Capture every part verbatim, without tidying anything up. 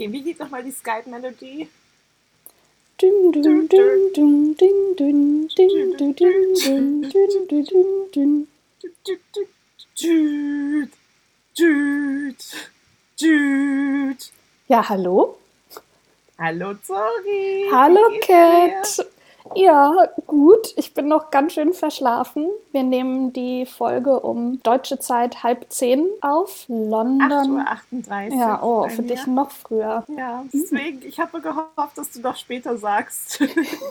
Wie geht nochmal die Skype-Melodie? Dün, dün, dün, dün, dün, dün, dün, dün, dün, dün, dün, dün, dün. Jude, Jude, Jude. Ja, hallo? Hallo Zori, Hallo, wie geht's Kat. dir? Ja, gut. Ich bin noch ganz schön verschlafen. Wir nehmen die Folge um deutsche Zeit halb zehn auf. acht Uhr London. achtunddreißig Ja, oh, bei für dich mir. noch früher. Ja, deswegen, ich habe gehofft, dass du doch später sagst.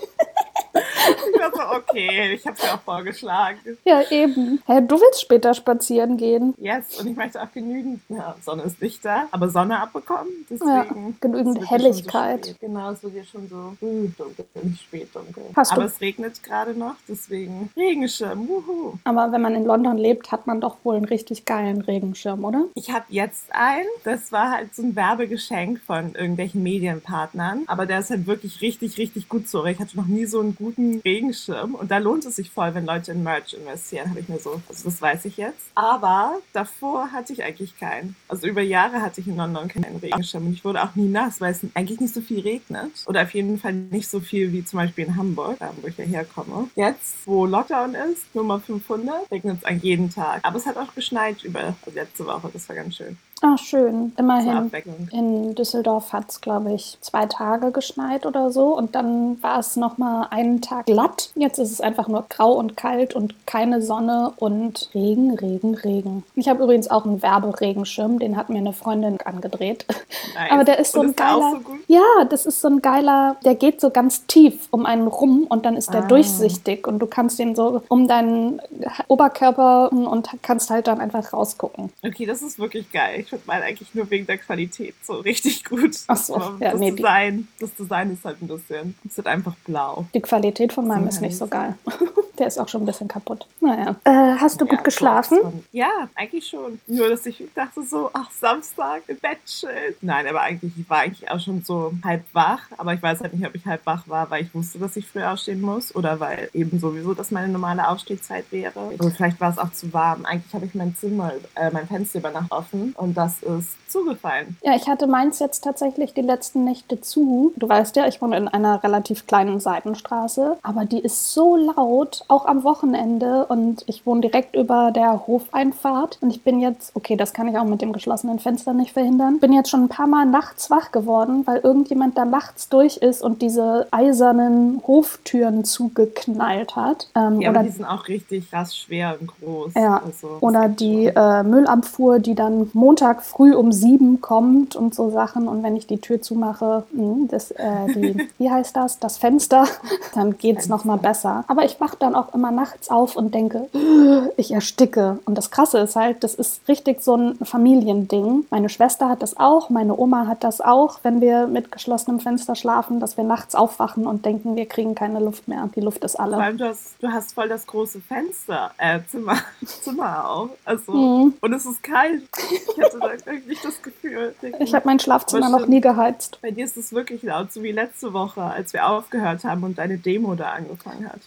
Ich war so, okay, ich habe es ja auch vorgeschlagen. Ja, eben. Hä, du willst später spazieren gehen? Yes, und ich möchte auch genügend, ja, Sonne ist nicht da, aber Sonne abbekommen, Ja, deswegen. genügend Es wird ja schon so Helligkeit. spät. Genau, es wird ja schon so früh dunkel, nicht spät dunkel. Hast Aber du- es regnet gerade noch, deswegen Regenschirm, wuhu. Aber wenn man in London lebt, hat man doch wohl einen richtig geilen Regenschirm, oder? Ich habe jetzt einen, das war halt so ein Werbegeschenk von irgendwelchen Medienpartnern, aber der ist halt wirklich richtig, richtig gut so. Ich hatte noch nie so einen guten Regenschirm und da lohnt es sich voll, wenn Leute in Merch investieren, habe ich mir so, also das weiß ich jetzt. Aber davor hatte ich eigentlich keinen. Also über Jahre hatte ich in London keinen Regenschirm und ich wurde auch nie nass, weil es eigentlich nicht so viel regnet oder auf jeden Fall nicht so viel wie zum Beispiel in Hamburg, da wo ich ja herkomme. Jetzt, wo Lockdown ist, Nummer fünfhundert, regnet es an jeden Tag. Aber es hat auch geschneit über also letzte Woche, das war ganz schön. Ah, schön. Zur Immerhin. Abwechslung. In Düsseldorf hat es, glaube ich, zwei Tage geschneit oder so. Und dann war es nochmal einen Tag glatt. Jetzt ist es einfach nur grau und kalt und keine Sonne und Regen, Regen, Regen. Ich habe übrigens auch einen Werberegenschirm, den hat mir eine Freundin angedreht. Nice. Aber der ist so Und ein ist der auch geiler. so gut? Ja, das ist so ein geiler, der geht so ganz tief um einen rum und dann ist der Ah. durchsichtig und du kannst den so um deinen Oberkörper und kannst halt dann einfach rausgucken. Okay, das ist wirklich geil. Ich finde meinen eigentlich nur wegen der Qualität so richtig gut. Ach so, Aber ja, das nee, die- Design, das Design ist halt ein bisschen, es wird einfach blau. Die Qualität von meinem So ist nicht so heiß. geil. Der ist auch schon ein bisschen kaputt. Naja. Äh, hast du Ja, gut geschlafen? so von- Ja, eigentlich schon. Nur, dass ich dachte so, ach, Samstag im Bett chillen. Nein, aber eigentlich, ich war eigentlich auch schon so halb wach. Aber ich weiß halt nicht, ob ich halb wach war, weil ich wusste, dass ich früh aufstehen muss. Oder weil eben sowieso das meine normale Aufstehzeit wäre. Oder vielleicht war es auch zu warm. Eigentlich habe ich mein Zimmer, äh, mein Fenster über Nacht offen. Und das ist zugefallen. Ja, ich hatte meins jetzt tatsächlich die letzten Nächte zu. Du weißt ja, ich wohne in einer relativ kleinen Seitenstraße, aber die ist so laut, auch am Wochenende. Und ich wohne direkt über der Hofeinfahrt. Und ich bin jetzt, okay, das kann ich auch mit dem geschlossenen Fenster nicht verhindern, bin jetzt schon ein paar Mal nachts wach geworden, weil irgendjemand da nachts durch ist und diese eisernen Hoftüren zugeknallt hat. Ähm, Ja, oder aber die sind auch richtig krass schwer und groß. Ja, Also, das oder geht die schon. äh, Müllabfuhr, die dann Montag früh um sieben kommt und so Sachen. Und wenn ich die Tür zumache, mh, das, äh, die, wie heißt das, das Fenster, dann geht's Fenster. noch mal besser. Aber ich wach dann auch immer nachts auf und denke, ich ersticke. Und das Krasse ist halt, das ist richtig so ein Familiending. Meine Schwester hat das auch, meine Oma hat das auch, wenn wir mit geschlossenem Fenster schlafen, dass wir nachts aufwachen und denken, wir kriegen keine Luft mehr. Die Luft ist Vor alle. allem, du hast, du hast voll das große Fenster, äh, Zimmer, Zimmer auch. Also, Mhm. und es ist kalt. Ich hatte da wirklich das Gefühl. Ich habe mein Schlafzimmer Aber noch stimmt. nie geheizt. Bei dir ist es wirklich laut, so wie letzte Woche, als wir aufgehört haben und deine Demo da angefangen hat.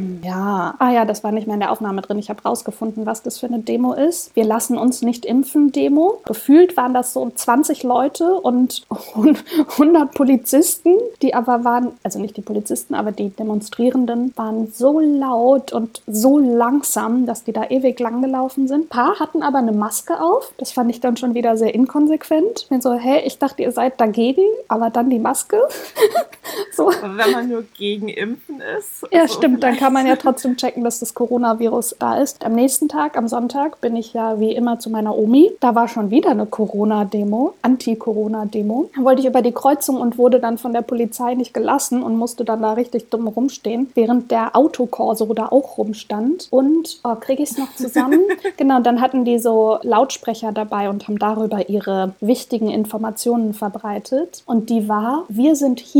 Ja, ah ja, das war nicht mehr in der Aufnahme drin. Ich habe rausgefunden, was das für eine Demo ist. Wir lassen uns nicht impfen Demo. Gefühlt waren das so zwanzig Leute und hundert Polizisten, die aber waren, also nicht die Polizisten, aber die Demonstrierenden waren so laut und so langsam, dass die da ewig lang gelaufen sind. Ein paar hatten aber eine Maske auf. Das fand ich dann schon wieder sehr inkonsequent. Ich bin so, hey, ich dachte, ihr seid dagegen, aber dann die Maske. So. Aber wenn man nur gegen Impfen ist. Ja, also stimmt. Dann kann man ja vielleicht- trotzdem checken, dass das Coronavirus da ist. Am nächsten Tag, am Sonntag, bin ich ja wie immer zu meiner Omi. Da war schon wieder eine Corona-Demo, Anti-Corona-Demo. Da wollte ich über die Kreuzung und wurde dann von der Polizei nicht gelassen und musste dann da richtig dumm rumstehen, während der Autokorso da auch rumstand. Und, oh, kriege ich es noch zusammen? Genau, dann hatten die so Lautsprecher dabei und haben darüber ihre wichtigen Informationen verbreitet. Und die war, wir sind hier, um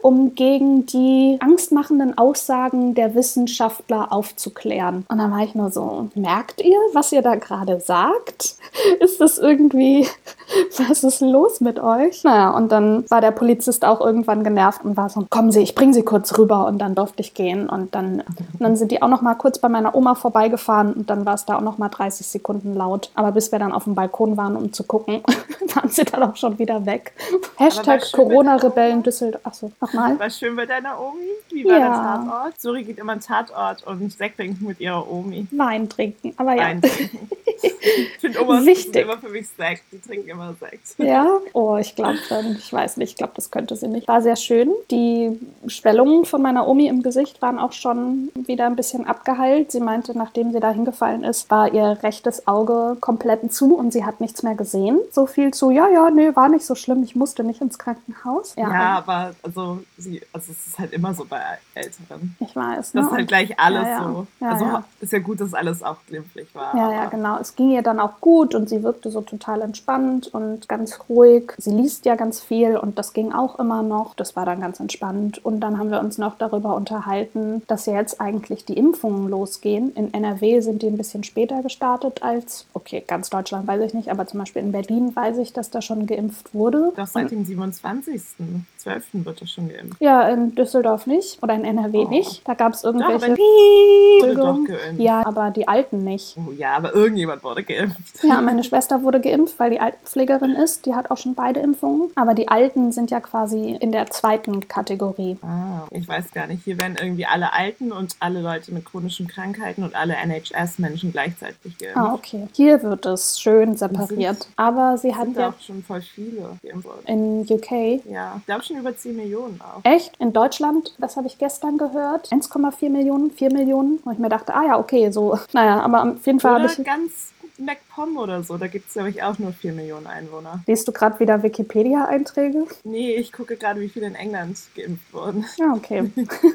um gegen die angstmachenden Aussagen der Wissenschaftler aufzuklären. Und dann war ich nur so, merkt ihr, was ihr da gerade sagt? Ist das irgendwie, was ist los mit euch? Naja, und dann war der Polizist auch irgendwann genervt und war so, kommen Sie, ich bringe Sie kurz rüber, und dann durfte ich gehen. Und dann, und dann sind die auch noch mal kurz bei meiner Oma vorbeigefahren und dann war es da auch noch mal dreißig Sekunden laut. Aber bis wir dann auf dem Balkon waren, um zu gucken, waren sie dann auch schon wieder weg. Hashtag Corona-Rebellen Düsseldorf. Achso, nochmal. War schön bei deiner Omi? Wie war Ja. der Tatort? Suri geht immer einen Tatort und Sekt trinken mit ihrer Omi. Wein trinken, aber ja. Wein trinken. Ich finde, Omas Wichtig. sind immer für mich Sekt. Die trinken immer Sekt. Ja? Oh, ich glaube, ich weiß nicht, ich glaube, das könnte sie nicht. War sehr schön. Die Schwellungen von meiner Omi im Gesicht waren auch schon wieder ein bisschen abgeheilt. Sie meinte, nachdem sie da hingefallen ist, war ihr rechtes Auge komplett zu und sie hat nichts mehr gesehen. So viel zu, ja, ja, nee, war nicht so schlimm, ich musste nicht ins Krankenhaus. Ja, ja, aber also, sie, also es ist halt immer so bei Älteren. Ich weiß, ne? Das ist halt gleich alles ja, ja. so. Ja, also ja. ist ja gut, dass alles auch glimpflich war. Ja, ja, genau. Es ging ihr dann auch gut und sie wirkte so total entspannt und ganz ruhig. Sie liest ja ganz viel und das ging auch immer noch. Das war dann ganz entspannt. Und dann haben wir uns noch darüber unterhalten, dass ja jetzt eigentlich die Impfungen losgehen. In N R W sind die ein bisschen später gestartet als, okay, ganz Deutschland weiß ich nicht, aber zum Beispiel in Berlin weiß ich, dass da schon geimpft wurde. Doch seit dem siebenundzwanzigsten zwölften wird das schon geimpft. Ja, in Düsseldorf nicht oder in N R W Oh. nicht. Da gab es irgendwelche... Doch, wurde doch geimpft. Ja, aber die Alten nicht. Oh, ja, aber irgendjemand wurde geimpft. Ja, meine Schwester wurde geimpft, weil die Altenpflegerin ist. Die hat auch schon beide Impfungen. Aber die Alten sind ja quasi in der zweiten Kategorie. Ah, ich weiß gar nicht. Hier werden irgendwie alle Alten und alle Leute mit chronischen Krankheiten und alle N H S-Menschen gleichzeitig geimpft. Ah, okay. Hier wird es schön separiert. Sind, aber sie hat sind ja auch schon voll viele geimpft worden. In U K. Ja, ich glaube schon über zehn Millionen auch. Echt? In Deutschland, das habe ich gestern gehört, eins Komma vier Millionen, vier Millionen. Und ich mir dachte, ah ja, okay, so. Naja, aber auf jeden Fall habe ich... ganz MacPom oder so, da gibt es, glaube ich, auch nur vier Millionen Einwohner. Liest du gerade wieder Wikipedia-Einträge? Nee, ich gucke gerade, wie viele in England geimpft wurden. Ja, okay.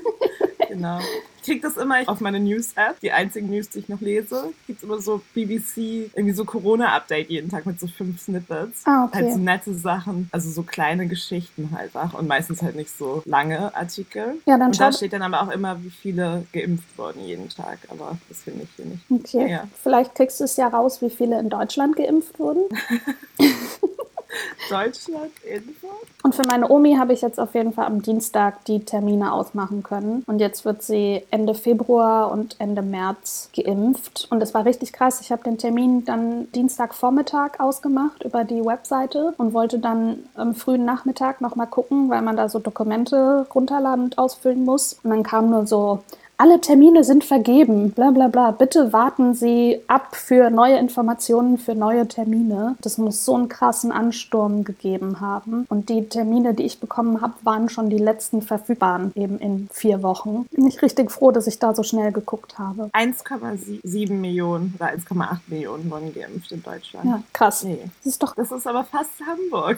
Genau. Ich kriege das immer auf meine News-App. Die einzigen News, die ich noch lese, gibt es immer so B B C, irgendwie so Corona-Update jeden Tag mit so fünf Snippets. Ah, okay. Halt so nette Sachen, also so kleine Geschichten halt auch und meistens halt nicht so lange Artikel. Ja, dann und da schaut- steht dann aber auch immer, wie viele geimpft wurden jeden Tag, aber das finde ich hier nicht. Okay. Ja. Vielleicht kriegst du es ja raus, wie viele in Deutschland geimpft wurden. Deutschland, Info? Und für meine Omi habe ich jetzt auf jeden Fall am Dienstag die Termine ausmachen können. Und jetzt wird sie Ende Februar und Ende März geimpft. Und das war richtig krass. Ich habe den Termin dann Dienstagvormittag ausgemacht über die Webseite und wollte dann am frühen Nachmittag nochmal gucken, weil man da so Dokumente runterladen und ausfüllen muss. Und dann kam nur so... Alle Termine sind vergeben, bla bla bla. Bitte warten Sie ab für neue Informationen, für neue Termine. Das muss so einen krassen Ansturm gegeben haben. Und die Termine, die ich bekommen habe, waren schon die letzten verfügbaren, eben in vier Wochen. Bin ich richtig froh, dass ich da so schnell geguckt habe. eins Komma sieben Millionen oder eins Komma acht Millionen wurden geimpft in Deutschland. Ja, krass. Nee. Das ist doch Das ist aber fast Hamburg.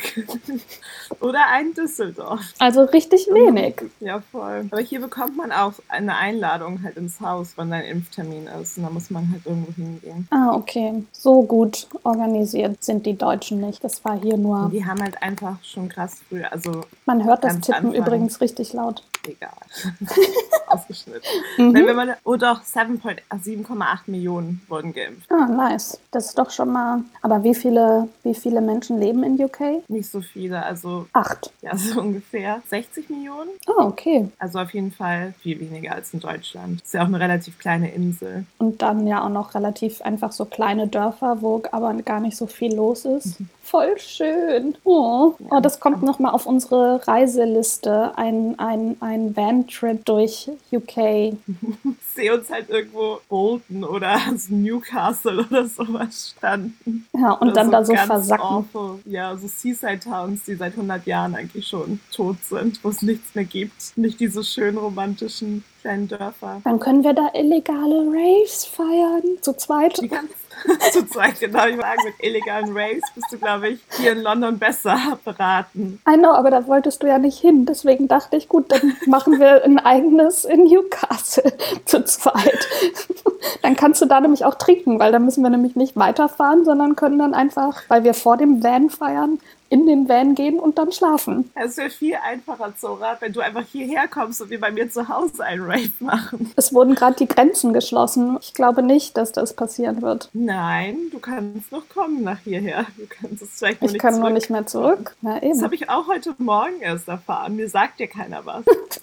Oder ein Düsseldorf. also richtig wenig. Ja, voll. Aber hier bekommt man auch eine Einladung halt ins Haus, wenn dein Impftermin ist. Und da muss man halt irgendwo hingehen. Ah, okay. So gut organisiert sind die Deutschen nicht. Das war hier nur... Und die haben halt einfach schon krass früh, also Man hört das ganz Tippen Anfang. übrigens richtig laut. Egal. Ausgeschnitten. Mhm. Nein, wenn man, oh doch, sieben Komma acht Millionen wurden geimpft. Ah, nice. Das ist doch schon mal... Aber wie viele, wie viele Menschen leben in U K? Nicht so viele, also Acht. ja, so ungefähr sechzig Millionen. Ah, okay. Also auf jeden Fall viel weniger als in Deutschland. Ist ja auch eine relativ kleine Insel. Und dann ja auch noch relativ einfach so kleine Dörfer, wo aber gar nicht so viel los ist. Voll schön. Oh, oh das kommt nochmal auf unsere Reiseliste. Ein, ein, ein Van-Trip durch U K. Ich sehe uns halt irgendwo Bolton oder Newcastle oder sowas standen. Ja, und Oder dann da so ganz versacken. awful. Ja, so Seaside-Towns, die seit hundert Jahren eigentlich schon tot sind, wo es nichts mehr gibt. Nicht diese schönen romantischen kleinen Dörfer. Dann können wir da illegale Raves feiern. Zu zweit. Die ganz zu zweit, genau. Ich sagen, mit illegalen Raves bist du, glaube ich, hier in London besser beraten. I know, aber da wolltest du ja nicht hin. Deswegen dachte ich, gut, dann machen wir ein eigenes in Newcastle zu zweit. Dann kannst du da nämlich auch trinken, weil dann müssen wir nämlich nicht weiterfahren, sondern können dann einfach, weil wir vor dem Van feiern, in den Van gehen und dann schlafen. Es wäre viel einfacher, Zora, wenn du einfach hierher kommst und wir bei mir zu Hause einen Rave machen. Es wurden gerade die Grenzen geschlossen. Ich glaube nicht, dass das passieren wird. Nein, du kannst noch kommen nach hierher. Du kannst es vielleicht nur Ich nicht kann zurück. nur nicht mehr zurück. Ja, eben. Das habe ich auch heute Morgen erst erfahren. Mir sagt dir keiner was.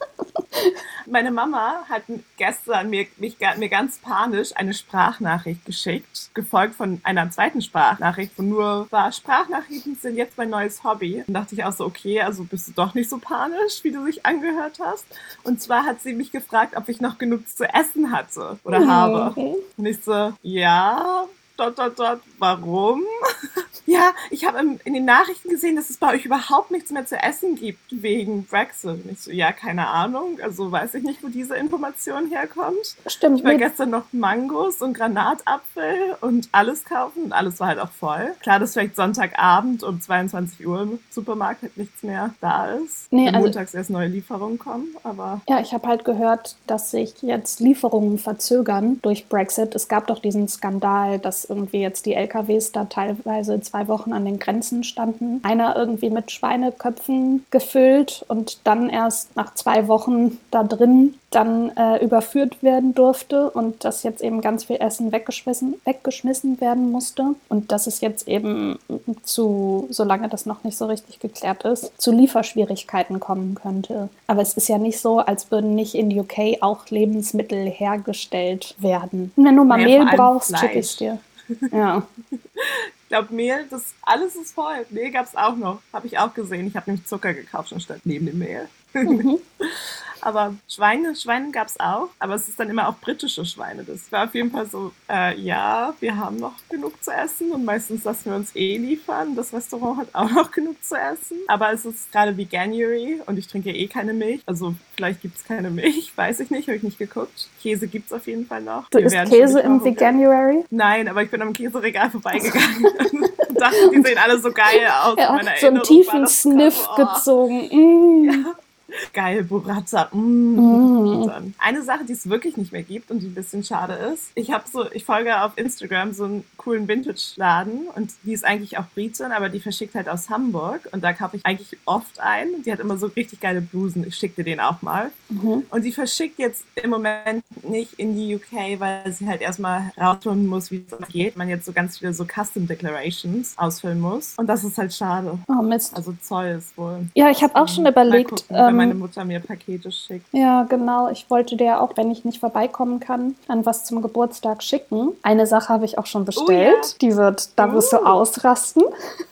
Meine Mama hat gestern mir, mich, mir ganz panisch eine Sprachnachricht geschickt, gefolgt von einer zweiten Sprachnachricht, wo nur war, Sprachnachrichten sind jetzt mein neues Hobby. Dann dachte ich auch so, okay, also bist du doch nicht so panisch, wie du dich angehört hast. Und zwar hat sie mich gefragt, ob ich noch genug zu essen hatte oder Mhm. habe. Und ich so, ja, dot, dot, dot, warum? Ja, ich habe in den Nachrichten gesehen, dass es bei euch überhaupt nichts mehr zu essen gibt wegen Brexit. Und ich so, ja, keine Ahnung. Also weiß ich nicht, wo diese Information herkommt. Stimmt. Ich war nee. gestern noch Mangos und Granatapfel und alles kaufen und alles war halt auch voll. Klar, dass vielleicht Sonntagabend um zweiundzwanzig Uhr im Supermarkt halt nichts mehr da ist. Nee, wenn also- montags erst neue Lieferungen kommen, aber... Ja, ich habe halt gehört, dass sich jetzt Lieferungen verzögern durch Brexit. Es gab doch diesen Skandal, dass irgendwie jetzt die L K Ws da teilweise zwei Wochen an den Grenzen standen. Einer irgendwie mit Schweineköpfen gefüllt und dann erst nach zwei Wochen da drin dann äh, überführt werden durfte und dass jetzt eben ganz viel Essen weggeschmissen, weggeschmissen werden musste und dass es jetzt eben zu, solange das noch nicht so richtig geklärt ist, zu Lieferschwierigkeiten kommen könnte. Aber es ist ja nicht so, als würden nicht in U K auch Lebensmittel hergestellt werden. Wenn du mal Naja, Mehl vor allem brauchst, Fleisch. schicke ich es dir. Ja. Ich glaube, Mehl, das alles ist voll. Mehl gab es auch noch. Habe ich auch gesehen. Ich habe nämlich Zucker gekauft schon statt neben dem Mehl. Mhm. Aber Schweine, Schweine gab es auch. Aber es ist dann immer auch britische Schweine. Das war auf jeden Fall so, äh, ja, wir haben noch genug zu essen. Und meistens lassen wir uns eh liefern. Das Restaurant hat auch noch genug zu essen. Aber es ist gerade Veganuary und ich trinke eh keine Milch. Also vielleicht gibt es keine Milch. Weiß ich nicht, habe ich nicht geguckt. Käse gibt es auf jeden Fall noch. Du Wir isst werden Käse schon im nicht mehr Veganuary? Nein, aber ich bin am Käseregal vorbeigegangen und dachte, die sehen alle so geil aus. Ja, In meiner so einen Erinnerung war tiefen das Sniff gerade so, oh, gezogen. Mm. geil, Burrata. Mm. Mm. Und dann eine Sache, die es wirklich nicht mehr gibt und die ein bisschen schade ist. Ich habe so, ich folge auf Instagram so einen coolen Vintage-Laden und die ist eigentlich auch Britin, aber die verschickt halt aus Hamburg und da kaufe ich eigentlich oft ein. Die hat immer so richtig geile Blusen. Ich schicke dir den auch mal. Mhm. Und die verschickt jetzt im Moment nicht in die U K, weil sie halt erstmal rausfinden muss, wie es geht. Man jetzt so ganz viele so Custom Declarations ausfüllen muss. Und das ist halt schade. Oh Mist. Also Zoll ist wohl. Ja, ich habe auch schon Mal überlegt, gucken, wenn ähm, meine Mutter mir Pakete schickt. ja, genau. Ich wollte dir auch, wenn ich nicht vorbeikommen kann, dann was zum Geburtstag schicken. Eine Sache habe ich auch schon bestellt. Oh ja. Die wird, da wirst du Uh. ausrasten,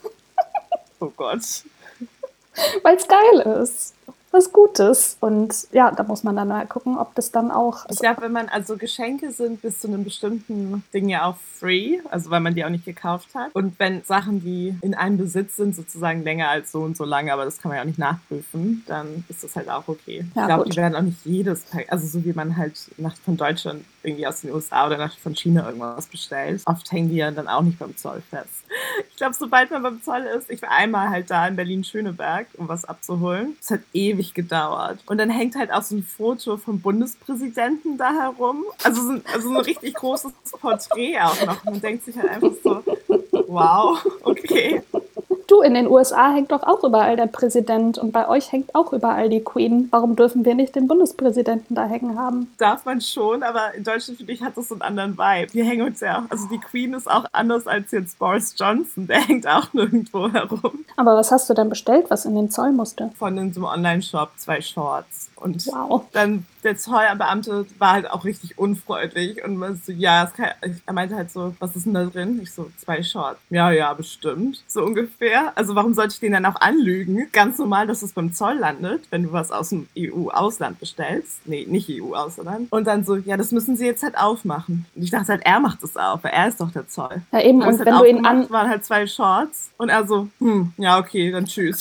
Oh Gott. weil es geil ist. Was Gutes. Und ja, da muss man dann mal gucken, ob das dann auch... Ich glaube, wenn man, also Geschenke sind bis zu einem bestimmten Ding ja auch free, also weil man die auch nicht gekauft hat. Und wenn Sachen, die in einem Besitz sind, sozusagen länger als so und so lange, aber das kann man ja auch nicht nachprüfen, dann ist das halt auch okay. Ja, ich glaube, gut. die werden auch nicht jedes, Pack- also so wie man halt nach, von Deutschland irgendwie aus den U S A oder nach, von China irgendwas bestellt. Oft hängen die ja dann auch nicht beim Zoll fest. Ich glaube, sobald man beim Zoll ist, ich war einmal halt da in Berlin-Schöneberg, um was abzuholen. Es hat ewig gedauert. Und dann hängt halt auch so ein Foto vom Bundespräsidenten da herum. Also so ein, also so ein richtig großes Porträt auch noch. Man denkt sich halt einfach so, wow, okay. Du, in den U S A hängt doch auch überall der Präsident und bei euch hängt auch überall die Queen. Warum dürfen wir nicht den Bundespräsidenten da hängen haben? Darf man schon, aber in Deutschland, finde ich, hat das so einen anderen Vibe. Wir hängen uns ja, also die Queen ist auch anders als jetzt Boris Johnson. Der hängt auch nirgendwo herum. Aber was hast du denn bestellt, was in den Zoll musste? Von in so einem Online-Shop zwei Shorts. Und Wow. dann der Zollbeamte war halt auch richtig unfreundlich und man so, ja, es kann, er meinte halt so, was ist denn da drin? Ich so, zwei Shorts. Ja, ja, bestimmt. So ungefähr. Also warum sollte ich den dann auch anlügen? Ganz normal, dass es beim Zoll landet, wenn du was aus dem E U-Ausland bestellst. Nee, nicht E U-Ausland. Und dann so, ja, das müssen sie jetzt halt aufmachen. Und ich dachte halt, er macht das auf, weil er ist doch der Zoll. Ja eben, Dann und ist wenn halt du ihn an... aufgemacht, waren halt zwei Shorts und er so, hm, ja, okay, dann tschüss.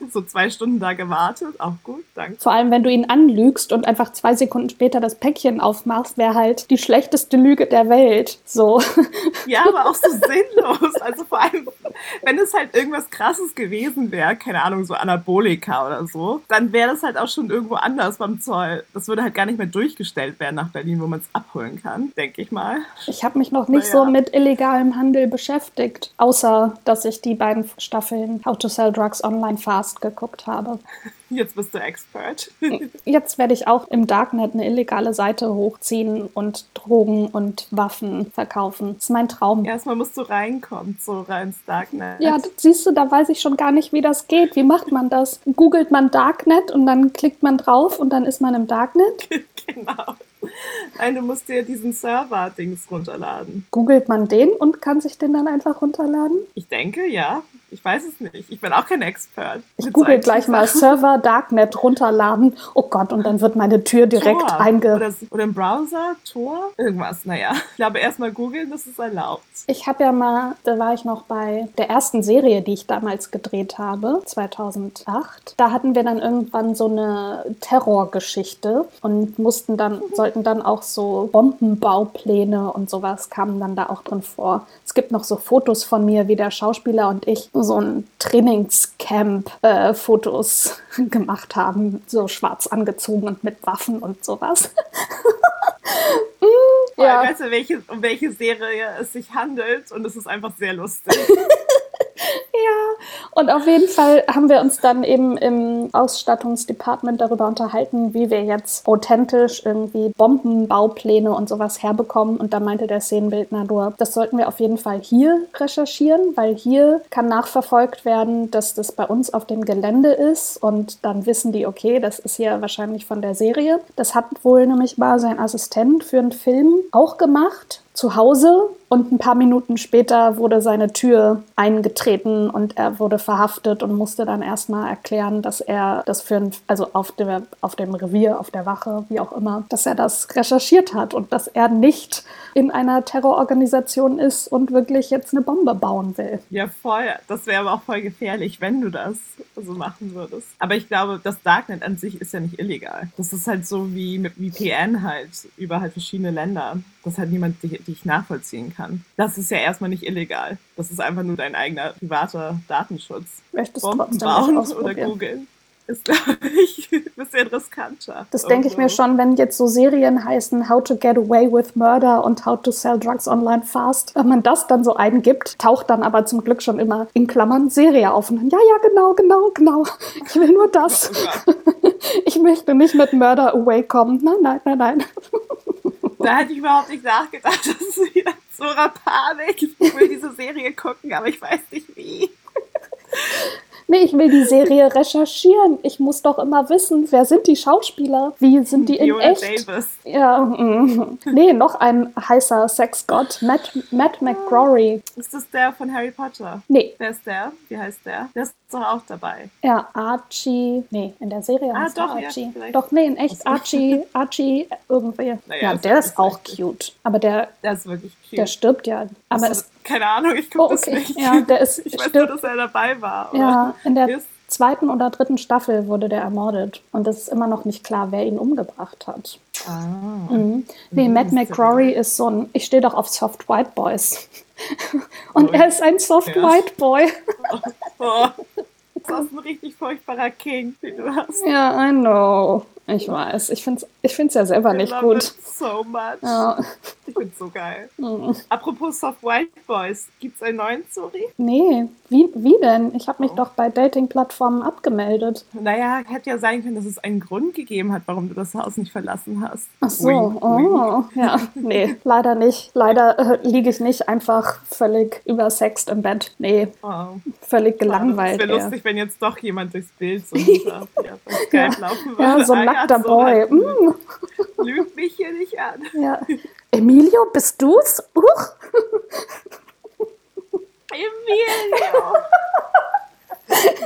So zwei Stunden da gewartet, auch gut, danke. Vor allem, wenn du ihn anlügst und einfach zwei Sekunden später das Päckchen aufmachst, wäre halt die schlechteste Lüge der Welt. So. Ja, aber auch so sinnlos. Also vor allem, wenn es halt irgendwas Krasses gewesen wäre, keine Ahnung, so Anabolika oder so, dann wäre das halt auch schon irgendwo anders beim Zoll. Das würde halt gar nicht mehr durchgestellt werden nach Berlin, wo man es abholen kann, denke ich mal. Ich habe mich noch nicht Ja. so mit illegalem Handel beschäftigt, außer dass ich die beiden Staffeln How to Sell Drugs Online Fast geguckt habe. Jetzt bist du Expert. Jetzt werde ich auch im Darknet eine illegale Seite hochziehen und Drogen und Waffen verkaufen. Das ist mein Traum. Erstmal musst du reinkommen, so rein ins Darknet. Ja, das siehst du, da weiß ich schon gar nicht, wie das geht. Wie macht man das? Googelt man Darknet und dann klickt man drauf und dann ist man im Darknet? Genau. Nein, du musst dir diesen Server-Dings runterladen. Googelt man den und kann sich den dann einfach runterladen? Ich denke, ja. Ich weiß es nicht. Ich bin auch kein Expert. Ich google gleich mal Server Darknet runterladen. Oh Gott, und dann wird meine Tür direkt Tor. einge... Oder, oder im Browser, Tor, irgendwas. Naja, ich glaube, erstmal googeln, das ist erlaubt. Ich habe ja mal, da war ich noch bei der ersten Serie, die ich damals gedreht habe, zweitausendacht. Da hatten wir dann irgendwann so eine Terrorgeschichte und mussten dann, sollten dann auch so Bombenbaupläne und sowas kamen dann da auch drin vor. Es gibt noch so Fotos von mir, wie der Schauspieler und ich so ein Trainingscamp-Fotos äh, gemacht haben, so schwarz angezogen und mit Waffen und sowas. mm, ja. Weißt du, welche, um welche Serie es sich handelt und es ist einfach sehr lustig. Ja, und auf jeden Fall haben wir uns dann eben im Ausstattungsdepartment darüber unterhalten, wie wir jetzt authentisch irgendwie Bombenbaupläne und sowas herbekommen. Und da meinte der Szenenbildner nur, das sollten wir auf jeden Fall hier recherchieren, weil hier kann nachverfolgt werden, dass das bei uns auf dem Gelände ist. Und dann wissen die, okay, das ist hier wahrscheinlich von der Serie. Das hat wohl nämlich mal sein Assistent für einen Film auch gemacht, zu Hause. Und ein paar Minuten später wurde seine Tür eingetreten und er wurde verhaftet und musste dann erstmal erklären, dass er das für ein, also auf dem, auf dem Revier, auf der Wache, wie auch immer, dass er das recherchiert hat und dass er nicht in einer Terrororganisation ist und wirklich jetzt eine Bombe bauen will. Ja, voll. Das wäre aber auch voll gefährlich, wenn du das so machen würdest. Aber ich glaube, das Darknet an sich ist ja nicht illegal. Das ist halt so wie mit V P N halt über halt verschiedene Länder, dass halt niemand dich, dich nachvollziehen kann. Das ist ja erstmal nicht illegal. Das ist einfach nur dein eigener privater Datenschutz. Möchtest Bomben trotzdem bauen nicht oder ausprobieren. googeln ist, glaube ich, ein bisschen riskanter. Das denke ich mir schon, wenn jetzt so Serien heißen How to Get Away with Murder und How to Sell Drugs Online Fast. Wenn man das dann so eingibt, taucht dann aber zum Glück schon immer in Klammern Serie auf. Und dann, ja, ja, genau, genau, genau. Ich will nur das. Oh ich möchte nicht mit Murder Away kommen. Nein, nein, nein, nein. Da hätte ich überhaupt nicht nachgedacht. Das ist wieder so eine Panik. Ich will diese Serie gucken, aber ich weiß nicht wie. Nee, ich will die Serie recherchieren. Ich muss doch immer wissen, wer sind die Schauspieler? Wie sind die in Viola echt? Davis. Ja, mm. Nee, noch ein heißer Sexgott. Matt, Matt McGrory. Ist das der von Harry Potter? Nee. Wer ist der? Wie heißt der? Der ist doch auch dabei. Ja, Archie. Nee, in der Serie Ah, heißt er doch, ja, Archie. vielleicht. Doch, nee, in echt Archie, Archie irgendwie. Naja, Ja, ist der ja ist auch nicht cute. Aber der, Der ist wirklich cute. der stirbt ja. Aber Also, es, keine Ahnung, ich gucke Oh, okay. das nicht. Ja, der ist- ich weiß stirbt- nur, dass er dabei war. Oder? ja, in der Ist- zweiten oder dritten Staffel wurde der ermordet. Und es ist immer noch nicht klar, wer ihn umgebracht hat. Ah. Mhm. Nee, Mhm, Matt ist ja McCrory geil. ist so ein, ich stehe doch auf Soft White Boys. Und Oh, er ist ein Soft ja. White Boy. Oh. Das ist ein richtig furchtbarer King, den du hast. Ja, I know. Ich weiß. Ich finde es ich find's ja selber I nicht love gut. it so much. Ja. Ich find's so geil. Mhm. Apropos Soft White Boys, gibt's einen neuen, sorry? Nee, wie, wie denn? Ich habe mich Oh. doch bei Dating-Plattformen abgemeldet. Naja, hätte ja sein können, dass es einen Grund gegeben hat, warum du das Haus nicht verlassen hast. Ach so, Wink, wink. oh, ja, nee, leider nicht. Leider äh, liege ich nicht einfach völlig übersext im Bett. Nee, Oh. völlig Es gelangweilt. wäre eher. lustig, wenn jetzt doch jemand durchs Bild so hinter ja, bei Skype laufen würde. Ja, so ein Ah, nackter so Boy. halt, Mm, lügt mich hier nicht an. ja. Emilio, bist du's? Uch. Emilio!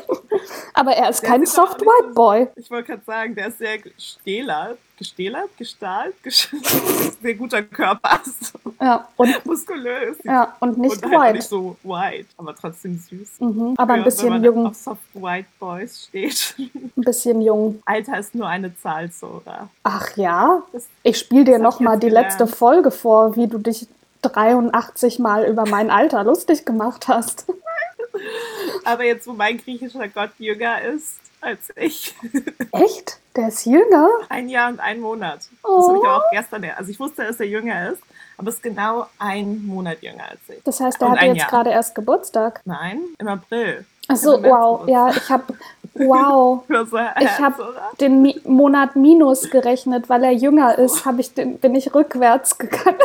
Aber er ist Der kein sieht aber auch Soft nicht White so- Boy. Ich wollte gerade sagen, der ist sehr gestählert, gestählert, gestahlt, gesch- sehr guter Körper, so Ja, und, muskulös. ja, und nicht und halt auch white. nicht so white, aber trotzdem süß. Mhm. Aber ein Ja, bisschen wenn man jung. auf Soft White Boys steht. Ein bisschen jung. Alter ist nur eine Zahl, Sora. Ach ja? Das, Ich spiele dir das hab noch ich mal jetzt die gelernt. letzte Folge vor, wie du dich dreiundachtzig Mal über mein Alter lustig gemacht hast. Aber jetzt, wo mein griechischer Gott jünger ist als ich, Echt? Der ist jünger? ein Jahr und ein Monat. Das Oh. habe ich aber auch gestern, also ich wusste, dass er jünger ist, aber es ist genau ein Monat jünger als ich. Das heißt, der Und hat ein jetzt Jahr. gerade erst Geburtstag. Nein, im April. Ach so, Im März wow. Ja, ich habe wow. Für so Ich habe oder? den Mi- Monat minus gerechnet, weil er jünger ist, habe ich den, bin ich rückwärts gegangen.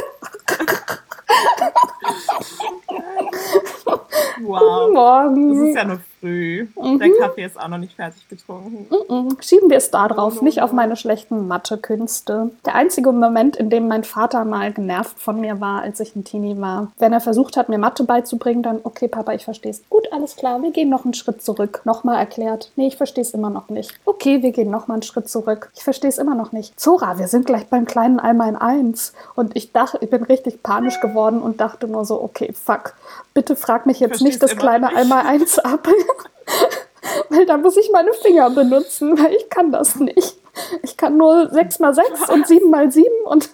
Wow. Guten Morgen. Das ist ja noch früh. Mhm. Der Kaffee ist auch noch nicht fertig getrunken. Mhm. Schieben wir es da drauf, Oh, no, nicht auf no. meine schlechten Mathekünste. Der einzige Moment, in dem mein Vater mal genervt von mir war, als ich ein Teenie war. Wenn er versucht hat, mir Mathe beizubringen, dann, okay, Papa, ich verstehe es. Gut, alles klar, wir gehen noch einen Schritt zurück. Nochmal erklärt. Nee, ich verstehe es immer noch nicht. Okay, wir gehen nochmal einen Schritt zurück. Ich verstehe es immer noch nicht. Zora, wir sind gleich beim kleinen Einmal in eins. Und ich dachte, ich bin richtig panisch geworden und dachte nur so, okay, fuck. Bitte frag mich jetzt nicht das versteh's immer kleine nicht. Einmal eins ab. Weil da muss ich meine Finger benutzen, weil ich kann das nicht. Ich kann nur sechs mal sechs und sieben mal sieben und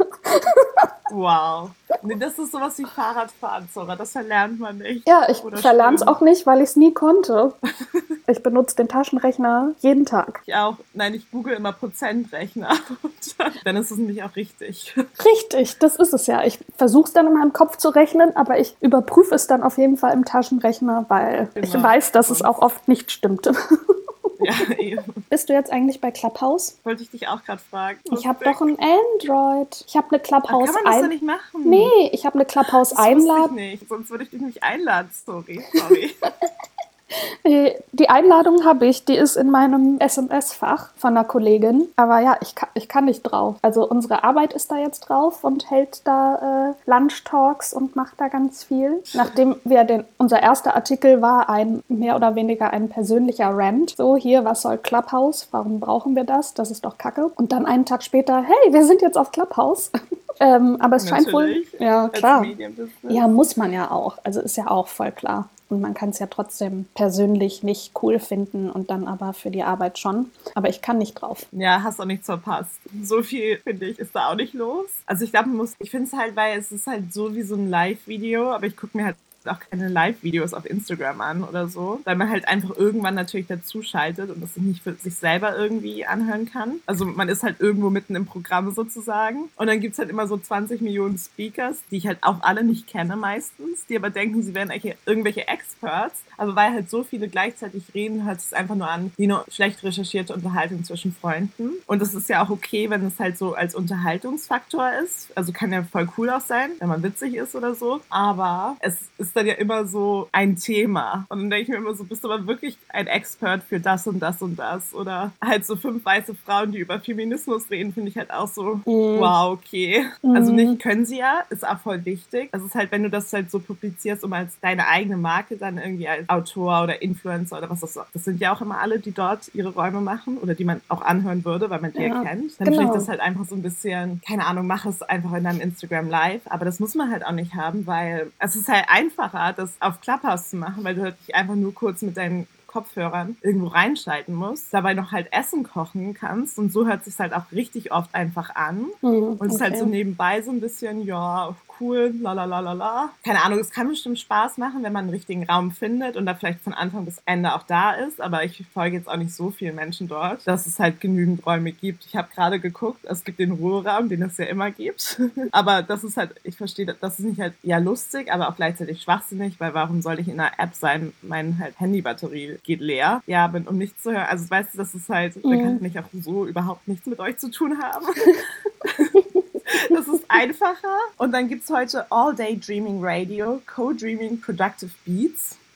Wow. Nee, das ist sowas wie Fahrradfahren, Zora. Das verlernt man nicht. ja, ich Oder verlerne es schwimmen. auch nicht, weil ich es nie konnte. Ich benutze den Taschenrechner jeden Tag. Ich auch. Nein, ich google immer Prozentrechner. Und dann ist es nämlich auch richtig. Richtig, das ist es ja. Ich versuche es dann in meinem Kopf zu rechnen, aber ich überprüfe es dann auf jeden Fall im Taschenrechner, weil ich Genau. weiß, dass es auch oft nicht stimmte. Ja, eben. Bist du jetzt eigentlich bei Clubhouse? Wollte ich dich auch gerade fragen. Ich habe doch ein Android. Ich habe eine Ach, kann Clubhouse man das doch ein. nicht machen? Nee, ich habe eine Clubhouse Das wusste ich Einladung. nicht. Sonst würde ich dich nicht einladen. Sorry. Sorry. Die Einladung habe ich, die ist in meinem S M S-Fach von einer Kollegin. Aber ja, ich kann, ich kann nicht drauf. Also unsere Arbeit ist da jetzt drauf und hält da äh, Lunch-Talks und macht da ganz viel. Nachdem wir den, unser erster Artikel war ein mehr oder weniger ein persönlicher Rant. So, hier, was soll Clubhouse? Warum brauchen wir das? Das ist doch Kacke. Und dann einen Tag später, hey, wir sind jetzt auf Clubhouse. ähm, aber es scheint wohl... Natürlich. Ja, Als klar. Medienbusiness. Ja, muss man ja auch. Also ist ja auch voll klar. Und man kann es ja trotzdem persönlich nicht cool finden und dann aber für die Arbeit schon. Aber ich kann nicht drauf. Ja, hast auch nichts verpasst. So viel, finde ich, ist da auch nicht los. Also ich glaube, man muss, ich finde es halt, weil es ist halt so wie so ein Live-Video, aber ich gucke mir halt auch keine Live-Videos auf Instagram an oder so, weil man halt einfach irgendwann natürlich dazu schaltet und das nicht für sich selber irgendwie anhören kann. Also man ist halt irgendwo mitten im Programm sozusagen und dann gibt's halt immer so zwanzig Millionen Speakers, die ich halt auch alle nicht kenne meistens, die aber denken, sie wären eigentlich irgendwelche Experts, aber weil halt so viele gleichzeitig reden, hört es einfach nur an wie eine schlecht recherchierte Unterhaltung zwischen Freunden und das ist ja auch okay, wenn es halt so als Unterhaltungsfaktor ist, also kann ja voll cool auch sein, wenn man witzig ist oder so, aber es ist dann ja immer so ein Thema. Und dann denke ich mir immer so, bist du aber wirklich ein Expert für das und das und das? Oder halt so fünf weiße Frauen, die über Feminismus reden, finde ich halt auch so, Mhm. wow, okay. Mhm. Also nicht können sie ja, ist auch voll wichtig. Das ist halt, wenn du das halt so publizierst, um als deine eigene Marke dann irgendwie als Autor oder Influencer oder was das ist. Das sind ja auch immer alle, die dort ihre Räume machen oder die man auch anhören würde, weil man die Ja, erkennt. Dann genau. finde ich das halt einfach so ein bisschen, keine Ahnung, mach es einfach in deinem Instagram live. Aber das muss man halt auch nicht haben, weil es ist halt einfacher, das auf Clubhouse zu machen, weil du halt dich einfach nur kurz mit deinen Kopfhörern irgendwo reinschalten musst, dabei noch halt Essen kochen kannst und so hört es sich halt auch richtig oft einfach an. Hm, Und es ist halt okay. so nebenbei so ein bisschen, ja, cool, la la la la la. Keine Ahnung, es kann bestimmt Spaß machen, wenn man einen richtigen Raum findet und da vielleicht von Anfang bis Ende auch da ist, aber ich folge jetzt auch nicht so vielen Menschen dort, dass es halt genügend Räume gibt. Ich habe gerade geguckt, es gibt den Ruheraum, den es ja immer gibt, aber das ist halt, ich verstehe, das ist nicht halt ja lustig, aber auch gleichzeitig schwachsinnig, weil warum soll ich in einer App sein, meine halt Handybatterie geht leer, ja, bin, um nichts zu hören, also weißt du, das ist halt, da kann ich auch so überhaupt nichts mit euch zu tun haben. Das ist einfacher. Und dann gibt's heute All Day Dreaming Radio, Co-Dreaming Productive Beats.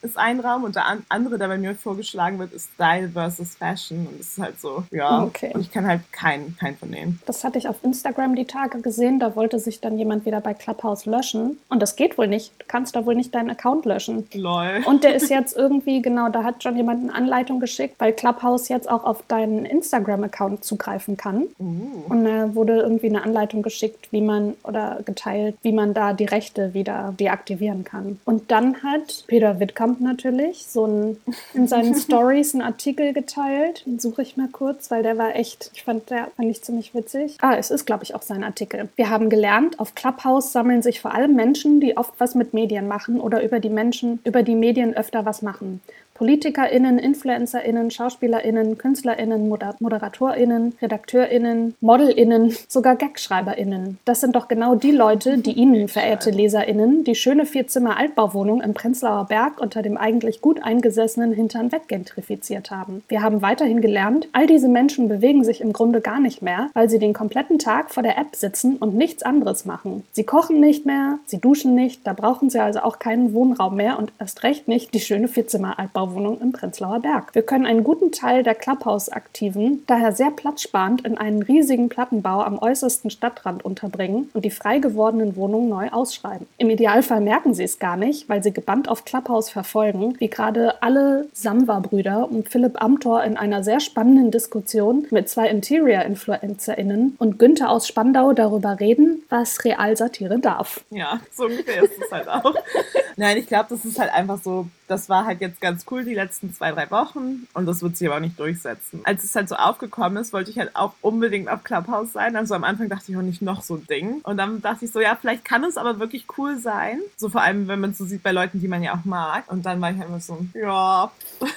ist ein Raum und der an- andere, der bei mir vorgeschlagen wird, ist Style versus Fashion und es ist halt so, ja, Okay. und ich kann halt keinen keinen von denen. Das hatte ich auf Instagram die Tage gesehen, da wollte sich dann jemand wieder bei Clubhouse löschen und das geht wohl nicht. Du kannst da wohl nicht deinen Account löschen. Lol. Und der ist jetzt irgendwie, genau, da hat schon jemand eine Anleitung geschickt, weil Clubhouse jetzt auch auf deinen Instagram-Account zugreifen kann. Uh. Und da wurde irgendwie eine Anleitung geschickt, wie man, oder geteilt, wie man da die Rechte wieder deaktivieren kann. Und dann hat Peter Wittkamp natürlich so ein, in seinen Stories einen Artikel geteilt. Den suche ich mal kurz, weil der war echt, ich fand, der fand ich ziemlich witzig. Ah, es ist, glaube ich, auch sein Artikel. Wir haben gelernt, auf Clubhouse sammeln sich vor allem Menschen, die oft was mit Medien machen oder über die Menschen, über die Medien öfter was machen. PolitikerInnen, InfluencerInnen, SchauspielerInnen, KünstlerInnen, Moder- ModeratorInnen, RedakteurInnen, ModelInnen, sogar GagschreiberInnen. Das sind doch genau die Leute, die Ihnen, verehrte LeserInnen, die schöne Vierzimmer-Altbauwohnung im Prenzlauer Berg unter dem eigentlich gut eingesessenen Hintern weggentrifiziert haben. Wir haben weiterhin gelernt, all diese Menschen bewegen sich im Grunde gar nicht mehr, weil sie den kompletten Tag vor der App sitzen und nichts anderes machen. Sie kochen nicht mehr, sie duschen nicht, da brauchen sie also auch keinen Wohnraum mehr und erst recht nicht die schöne Vierzimmer-Altbauwohnung im Prenzlauer Berg. Wir können einen guten Teil der Clubhouse-Aktiven daher sehr platzsparend in einen riesigen Plattenbau am äußersten Stadtrand unterbringen und die frei gewordenen Wohnungen neu ausschreiben. Im Idealfall merken sie es gar nicht, weil sie gebannt auf Clubhouse verfolgen, wie gerade alle Samwa-Brüder und Philipp Amthor in einer sehr spannenden Diskussion mit zwei Interior-InfluencerInnen und Günther aus Spandau darüber reden, was Realsatire darf. Ja, so ungefähr ist es halt auch. Nein, ich glaube, das ist halt einfach so, das war halt jetzt ganz cool die letzten zwei, drei Wochen und das wird sich aber auch nicht durchsetzen. Als es halt so aufgekommen ist, wollte ich halt auch unbedingt auf Clubhouse sein. Also am Anfang dachte ich auch nicht noch so ein Ding. Und dann dachte ich so, ja, vielleicht kann es aber wirklich cool sein. So vor allem, wenn man es so sieht bei Leuten, die man ja auch mag. Und dann war ich halt immer so, ja,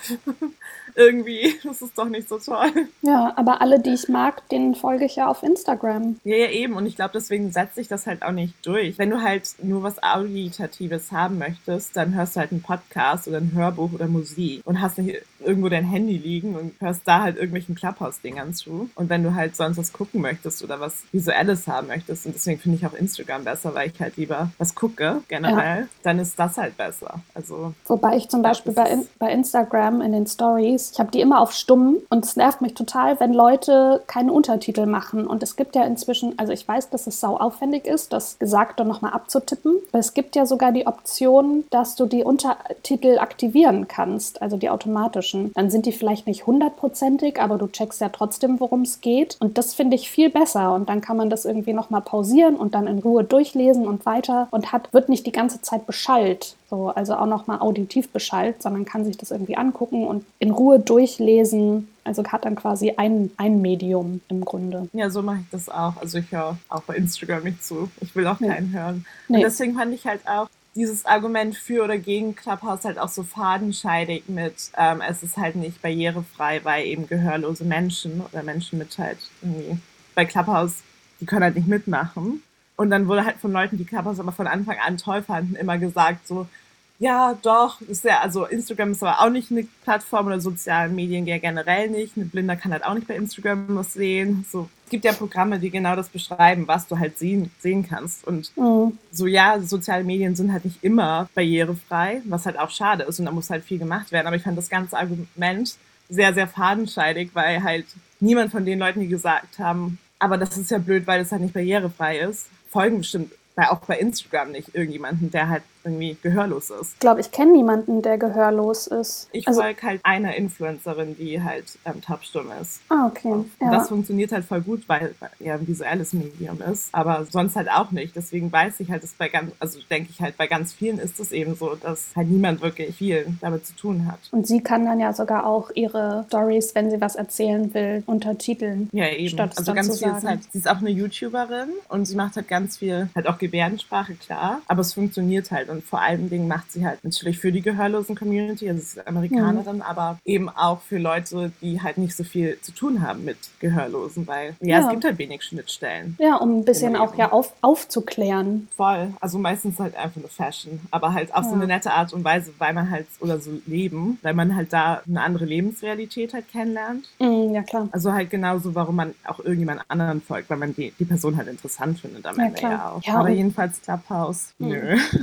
irgendwie, das ist doch nicht so toll. Ja, aber alle, die ich mag, denen folge ich ja auf Instagram. Ja, ja, eben. Und ich glaube, deswegen setzt sich das halt auch nicht durch. Wenn du halt nur was Auditatives haben möchtest, dann hörst du halt einen Podcast oder ein Hörbuch oder Musik und hast nicht irgendwo dein Handy liegen und hörst da halt irgendwelchen Clubhouse-Dingern zu. Und wenn du halt sonst was gucken möchtest oder was Visuelles haben möchtest, und deswegen finde ich auch Instagram besser, weil ich halt lieber was gucke, generell, ja, dann ist das halt besser. Also, wobei ich zum Beispiel bei, in, bei Instagram in den Stories, ich habe die immer auf stumm und es nervt mich total, wenn Leute keine Untertitel machen. Und es gibt ja inzwischen, also ich weiß, dass es sau aufwendig ist, das Gesagte nochmal abzutippen, aber es gibt ja sogar die Option, dass du die Untertitel aktivieren kannst, also die automatischen. Dann sind die vielleicht nicht hundertprozentig, aber du checkst ja trotzdem, worum es geht. Und das finde ich viel besser. Und dann kann man das irgendwie nochmal pausieren und dann in Ruhe durchlesen und weiter und hat, wird nicht die ganze Zeit beschallt. So, also auch nochmal auditiv beschallt, sondern kann sich das irgendwie angucken und in Ruhe durchlesen. Also hat dann quasi ein, ein Medium im Grunde. Ja, so mache ich das auch. Also ich höre auch bei Instagram nicht zu. Ich will auch Nee. keinen hören. Nee. Und deswegen fand ich halt auch dieses Argument für oder gegen Clubhouse halt auch so fadenscheidig mit, ähm, es ist halt nicht barrierefrei, weil eben gehörlose Menschen oder Menschen mit halt irgendwie bei Clubhouse, die können halt nicht mitmachen. Und dann wurde halt von Leuten, die Clubhouse aber von Anfang an toll fanden, immer gesagt so, ja, doch, ist ja, also Instagram ist aber auch nicht eine Plattform oder sozialen Medien ja generell nicht. Ein Blinder kann halt auch nicht bei Instagram was sehen. So, es gibt ja Programme, die genau das beschreiben, was du halt sehen, sehen kannst. Und Mhm. so, ja, soziale Medien sind halt nicht immer barrierefrei, was halt auch schade ist und da muss halt viel gemacht werden. Aber ich fand das ganze Argument sehr, sehr fadenscheidig, weil halt niemand von den Leuten, die gesagt haben, aber das ist ja blöd, weil es halt nicht barrierefrei ist, folgen bestimmt bei, auch bei Instagram nicht irgendjemanden, der halt irgendwie gehörlos ist. Ich glaube, ich kenne niemanden, der gehörlos ist. Ich also, folge halt einer Influencerin, die halt ähm, taubstumm ist. Ah, okay. Und Ja. das funktioniert halt voll gut, weil ja ein visuelles Medium ist, aber sonst halt auch nicht. Deswegen weiß ich halt, dass bei ganz, also denke ich halt, bei ganz vielen ist es eben so, dass halt niemand wirklich viel damit zu tun hat. Und sie kann dann ja sogar auch ihre Stories, wenn sie was erzählen will, untertiteln. Ja, eben. Statt es also dann ganz zu viel ist sagen. halt, sie ist auch eine YouTuberin und sie macht halt ganz viel, halt auch Gebärdensprache, klar, aber es funktioniert halt und vor allen Dingen macht sie halt natürlich für die gehörlosen Community, also sie ist Amerikanerin, mhm. aber eben auch für Leute, die halt nicht so viel zu tun haben mit Gehörlosen, weil ja, Ja. es gibt halt wenig Schnittstellen. Ja, um ein bisschen Im auch Leben. ja auf, aufzuklären. Voll. Also meistens halt einfach nur Fashion, aber halt auf Ja. so eine nette Art und Weise, weil man halt, oder so leben, weil man halt da eine andere Lebensrealität halt kennenlernt. Mhm, ja, klar. Also halt genauso, warum man auch irgendjemand anderen folgt, weil man die, die Person halt interessant findet am Ja, Ende klar. ja auch. Ja, aber und- jedenfalls Clubhouse, Hm. nö.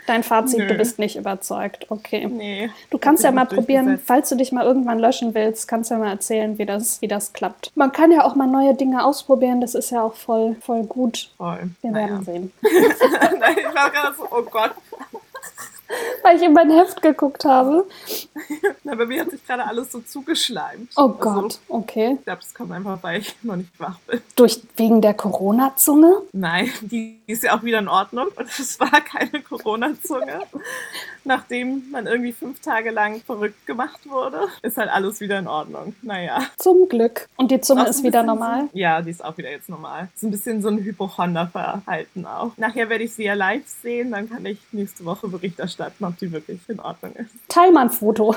Dein Fazit, Nö. du bist nicht überzeugt. Okay. Nee. Du kannst ja Hat sich mal nicht probieren, durchgesetzt. falls du dich mal irgendwann löschen willst, kannst du ja mal erzählen, wie das, wie das klappt. Man kann ja auch mal neue Dinge ausprobieren, das ist ja auch voll, voll gut. Voll. Wir Naja. werden sehen. Nein, ich war gerade so, oh Gott. Weil ich in mein Heft geguckt habe. Na, bei mir hat sich gerade alles so zugeschleimt. Oh Also, Gott, okay. ich glaube, das kommt einfach, weil ich noch nicht wach bin. Durch, wegen der Corona-Zunge? Nein, die ist ja auch wieder in Ordnung und es war keine Corona-Zunge. Nachdem man irgendwie fünf Tage lang verrückt gemacht wurde, ist halt alles wieder in Ordnung. Naja. Zum Glück. Und die Zunge Auch so ist ein wieder bisschen normal? So, ja, die ist auch wieder jetzt normal. Ist ein bisschen so ein Hypochonder-Verhalten auch. Nachher werde ich sie ja live sehen, dann kann ich nächste Woche Bericht erstatten, ob die wirklich in Ordnung ist. Teil mal ein Foto.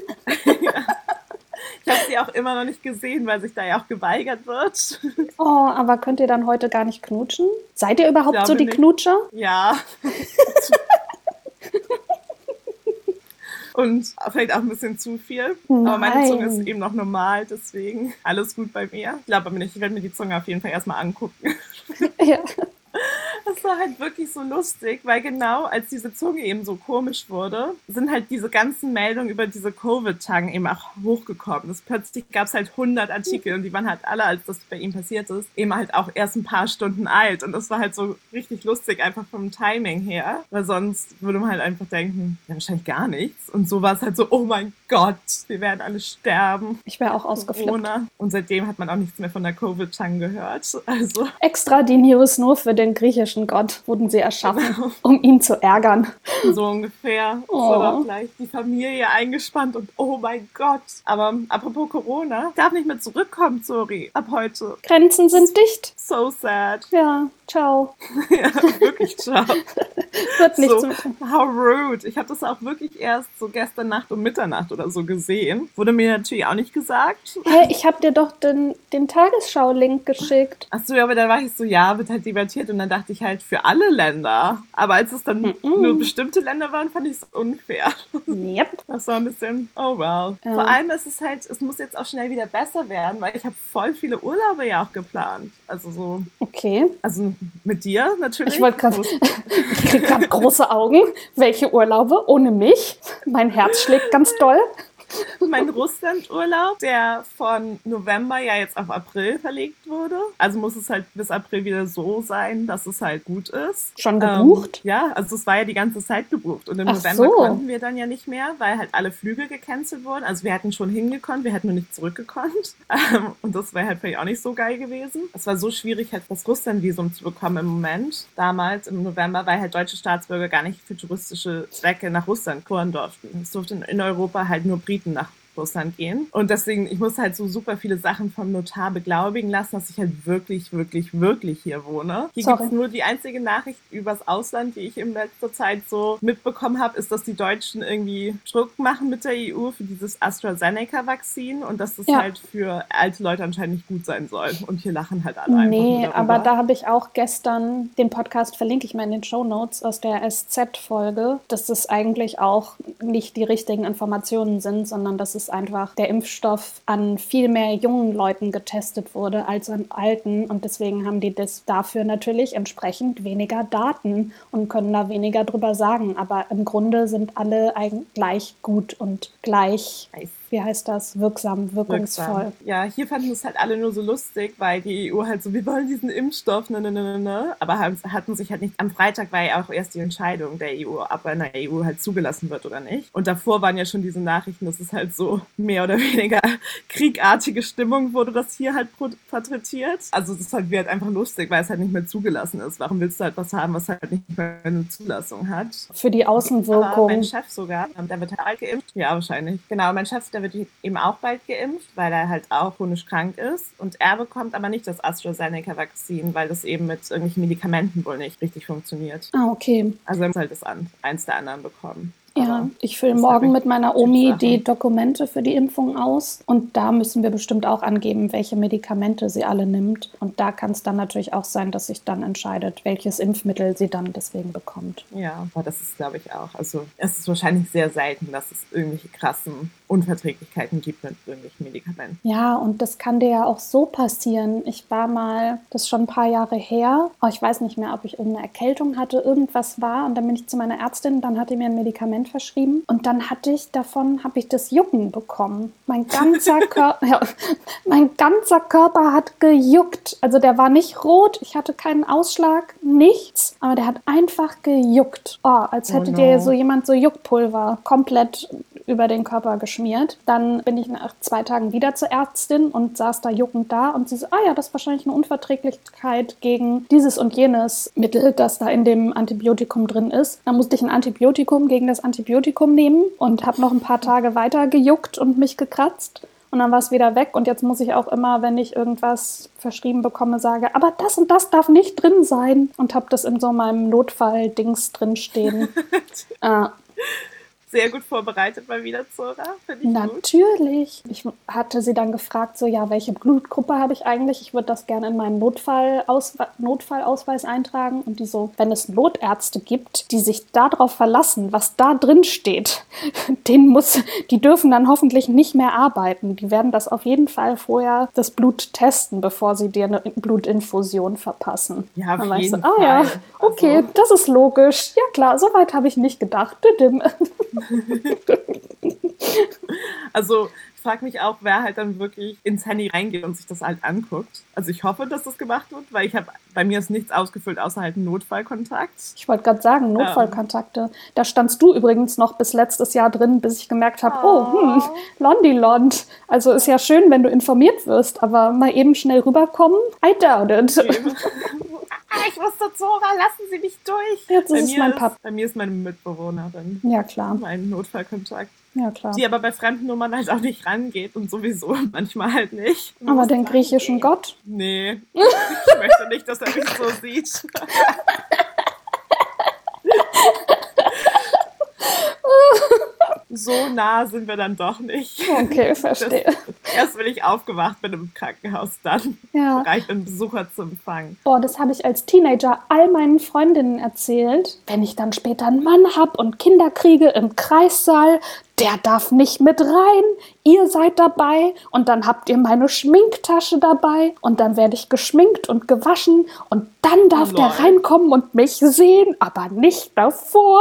Ich habe sie auch immer noch nicht gesehen, weil sich da ja auch geweigert wird. Oh, aber könnt ihr dann heute gar nicht knutschen? Seid ihr überhaupt Glaube so die nicht. Knutscher? Ja. Und vielleicht auch ein bisschen zu viel. Aber meine Zunge ist Nein. eben noch normal, deswegen alles gut bei mir. Ich glaube aber nicht, ich werde mir die Zunge auf jeden Fall erstmal angucken. Ja. Das war halt wirklich so lustig, weil genau als diese Zunge eben so komisch wurde, sind halt diese ganzen Meldungen über diese Covid-Tagen eben auch hochgekommen. Das plötzlich gab es halt hundert Artikel und die waren halt alle, als das bei ihm passiert ist, eben halt auch erst ein paar Stunden alt. Und das war halt so richtig lustig, einfach vom Timing her. Weil sonst würde man halt einfach denken, ja, wahrscheinlich gar nichts. Und so war es halt so, oh mein Gott, wir werden alle sterben. Ich wäre auch ausgeflippt. Corona. Und seitdem hat man auch nichts mehr von der Covid-Tank gehört. Also, Extra die News nur für den griechischen Gott wurden sie erschaffen, Genau. um ihn zu ärgern. so ungefähr. Oh. So war gleich die Familie eingespannt und oh mein Gott. Aber apropos Corona, ich darf nicht mehr zurückkommen, sorry, ab heute. Grenzen sind dicht. So sad. Ja, ciao. Ja, wirklich, ciao. Wird nichts So, mit. how rude. Ich habe das auch wirklich erst so gestern Nacht um Mitternacht oder so gesehen. Wurde mir natürlich auch nicht gesagt. Hey, ich habe dir doch den, den Tagesschau-Link geschickt. Ach so, ja, aber da war ich so, ja, wird halt debattiert und dann dachte ich halt für alle Länder. Aber als es dann Mhm. nur bestimmte Länder waren, fand ich es unfair. Yep. Das war ein bisschen, oh well. Ja. Vor allem ist es halt, es muss jetzt auch schnell wieder besser werden, weil ich habe voll viele Urlaube ja auch geplant. Also so, Okay. also mit dir natürlich. Ich wollte gerade, Wo es- ich krieg gerade große Augen. Welche Urlaube? Ohne mich? Mein Herz schlägt ganz doll. mein Russland-Urlaub, der von November ja jetzt auf April verlegt wurde. Also muss es halt bis April wieder so sein, dass es halt gut ist. Schon gebucht? Ähm, ja, also es war ja die ganze Zeit gebucht. Und im Ach November so. konnten wir dann ja nicht mehr, weil halt alle Flüge gecancelt wurden. Also wir hätten schon hingekonnt, wir hätten nur nicht zurückgekonnt. Ähm, und das wäre halt vielleicht auch nicht so geil gewesen. Es war so schwierig, halt das Russland-Visum zu bekommen im Moment. Damals im November, weil halt deutsche Staatsbürger gar nicht für touristische Zwecke nach Russland touren durften. Es durften in Europa halt nur Briten nach Russland gehen. Und deswegen, ich muss halt so super viele Sachen vom Notar beglaubigen lassen, dass ich halt wirklich, wirklich, wirklich hier wohne. Hier Sorry. gibt es nur die einzige Nachricht übers Ausland, die ich in letzter Zeit so mitbekommen habe, ist, dass die Deutschen irgendwie Druck machen mit der E U für dieses AstraZeneca-Vakzin und dass das Ja. halt für alte Leute anscheinend nicht gut sein soll. Und hier lachen halt alle einfach Nee, nur darüber. aber da habe ich auch gestern den Podcast, verlinke ich mal in den Shownotes aus der S Z-Folge, dass das eigentlich auch nicht die richtigen Informationen sind, sondern dass es einfach der Impfstoff an viel mehr jungen Leuten getestet wurde als an alten. Und deswegen haben die das dafür natürlich entsprechend weniger Daten und können da weniger drüber sagen. Aber im Grunde sind alle eigentlich gleich gut und gleich, Nice. wie heißt das, wirksam, wirkungsvoll. Wirksam. Ja, hier fanden es halt alle nur so lustig, weil die E U halt so, wir wollen diesen Impfstoff, ne, ne, ne, ne, ne. Aber haben, hatten sich halt nicht, am Freitag war ja auch erst die Entscheidung der E U, ob er in der E U halt zugelassen wird oder nicht. Und davor waren ja schon diese Nachrichten, dass es halt so mehr oder weniger kriegartige Stimmung wurde, das hier halt porträtiert. Also das ist halt, wird halt einfach lustig, weil es halt nicht mehr zugelassen ist. Warum willst du halt was haben, was halt nicht mehr eine Zulassung hat? Für die Aber Außenwirkung. mein Chef sogar, der wird halt bald geimpft. Ja, wahrscheinlich. Genau, mein Chef, der wird eben auch bald geimpft, weil er halt auch chronisch krank ist. Und er bekommt aber nicht das AstraZeneca-Vakzin, weil das eben mit irgendwelchen Medikamenten wohl nicht richtig funktioniert. Ah, okay. Also er muss halt das an, eins der anderen bekommen. Ja, Aber ich fülle das ist morgen halt mit meiner wirklich Omi Typsache. die Dokumente für die Impfung aus. Und da müssen wir bestimmt auch angeben, welche Medikamente sie alle nimmt. Und da kann es dann natürlich auch sein, dass sich dann entscheidet, welches Impfmittel sie dann deswegen bekommt. Ja, aber das ist, glaube ich, auch. Also es ist wahrscheinlich sehr selten, dass es irgendwelche krassen Unverträglichkeiten gibt mit irgendwelchen Medikamenten. Ja, und das kann dir ja auch so passieren. Ich war mal, das ist schon ein paar Jahre her, aber ich weiß nicht mehr, ob ich irgendeine Erkältung hatte, irgendwas war und dann bin ich zu meiner Ärztin, dann hat die mir ein Medikament verschrieben und dann hatte ich davon, habe ich das Jucken bekommen. Mein ganzer Körper, ja, mein ganzer Körper hat gejuckt. Also der war nicht rot, ich hatte keinen Ausschlag, nichts, aber der hat einfach gejuckt. Oh, als hätte Oh no. dir so jemand so Juckpulver komplett über den Körper geschmiert. Dann bin ich nach zwei Tagen wieder zur Ärztin und saß da juckend da und sie so, ah ja, das ist wahrscheinlich eine Unverträglichkeit gegen dieses und jenes Mittel, das da in dem Antibiotikum drin ist. Dann musste ich ein Antibiotikum gegen das Antibiotikum nehmen und habe noch ein paar Tage weiter gejuckt und mich gekratzt. Und dann war es wieder weg und jetzt muss ich auch immer, wenn ich irgendwas verschrieben bekomme, sage, aber das und das darf nicht drin sein und habe das in so meinem Notfall-Dings drinstehen. äh, Sehr gut vorbereitet mal wieder, Zora. Finde ich Natürlich. Gut. Ich hatte sie dann gefragt, so, ja, welche Blutgruppe habe ich eigentlich? Ich würde das gerne in meinen Notfallaus- Notfallausweis eintragen. Und die so, wenn es Notärzte gibt, die sich darauf verlassen, was da drin steht, denen muss, die dürfen dann hoffentlich nicht mehr arbeiten. Die werden das auf jeden Fall vorher das Blut testen, bevor sie dir eine Blutinfusion verpassen. Ja, auf dann jeden so, ah, Fall. ja, okay, also. Das ist logisch. Ja klar, so weit habe ich nicht gedacht. Also ich frage mich auch, wer halt dann wirklich ins Handy reingeht und sich das halt anguckt. Also ich hoffe, dass das gemacht wird, weil ich habe bei mir ist nichts ausgefüllt, außer halt ein Notfallkontakt. Ich wollte gerade sagen, Notfallkontakte. Ähm. Da standst du übrigens noch bis letztes Jahr drin, bis ich gemerkt habe, oh, oh hm, Londilond. Also ist ja schön, wenn du informiert wirst, aber mal eben schnell rüberkommen, I doubt it. Ich wusste, Zora, lassen Sie mich durch. Jetzt bei ist es mein Papa. Bei mir ist meine Mitbewohnerin. Ja, klar. Mein Notfallkontakt. Ja, klar. Die aber bei fremden Nummern halt auch nicht rangeht und sowieso manchmal halt nicht. Du aber den griechischen rangehen. Gott? Nee, ich möchte nicht, dass er mich so sieht. So nah sind wir dann doch nicht. Okay, verstehe. Das, erst wenn ich aufgewacht bin im Krankenhaus, dann ja. bereit bin, Besucher zu empfangen. Boah, das habe ich als Teenager all meinen Freundinnen erzählt. Wenn ich dann später einen Mann habe und Kinder kriege im Kreissaal, der darf nicht mit rein, ihr seid dabei und dann habt ihr meine Schminktasche dabei und dann werde ich geschminkt und gewaschen und dann darf oh, der reinkommen und mich sehen, aber nicht davor.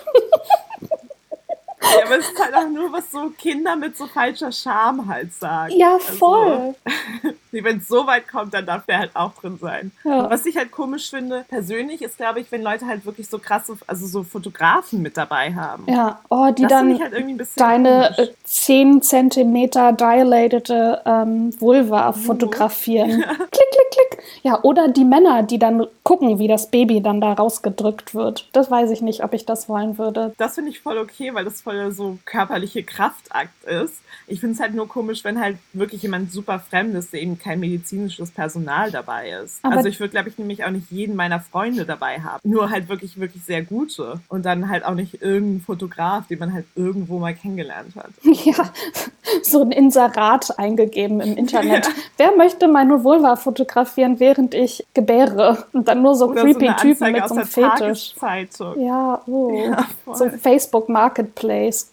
Ja, aber es ist halt auch nur, was so Kinder mit so falscher Scham halt sagen. Ja, voll. Also, wenn es so weit kommt, dann darf der halt auch drin sein. Ja. Was ich halt komisch finde, persönlich, ist, glaube ich, wenn Leute halt wirklich so krasse, also so Fotografen mit dabei haben. Ja, oh, die das dann halt irgendwie ein bisschen deine komisch. zehn Zentimeter dilatete ähm, Vulva fotografieren. Ja. Klick, klick, klick. Ja, oder die Männer, die dann gucken, wie das Baby dann da rausgedrückt wird. Das weiß ich nicht, ob ich das wollen würde. Das finde ich voll okay, weil das voll so körperliche Kraftakt ist. Ich finde es halt nur komisch, wenn halt wirklich jemand super Fremdes, der eben kein medizinisches Personal dabei ist. Aber also ich würde, glaube ich, nämlich auch nicht jeden meiner Freunde dabei haben. Nur halt wirklich, wirklich sehr gute. Und dann halt auch nicht irgendein Fotograf, den man halt irgendwo mal kennengelernt hat. Ja, so ein Inserat eingegeben im Internet. Ja. Wer möchte meine Vulva fotografieren, während ich gebäre? Und dann nur so Oder creepy so Typen mit so einem Fetisch. Ja, oh. Ja, so ein Facebook Marketplace.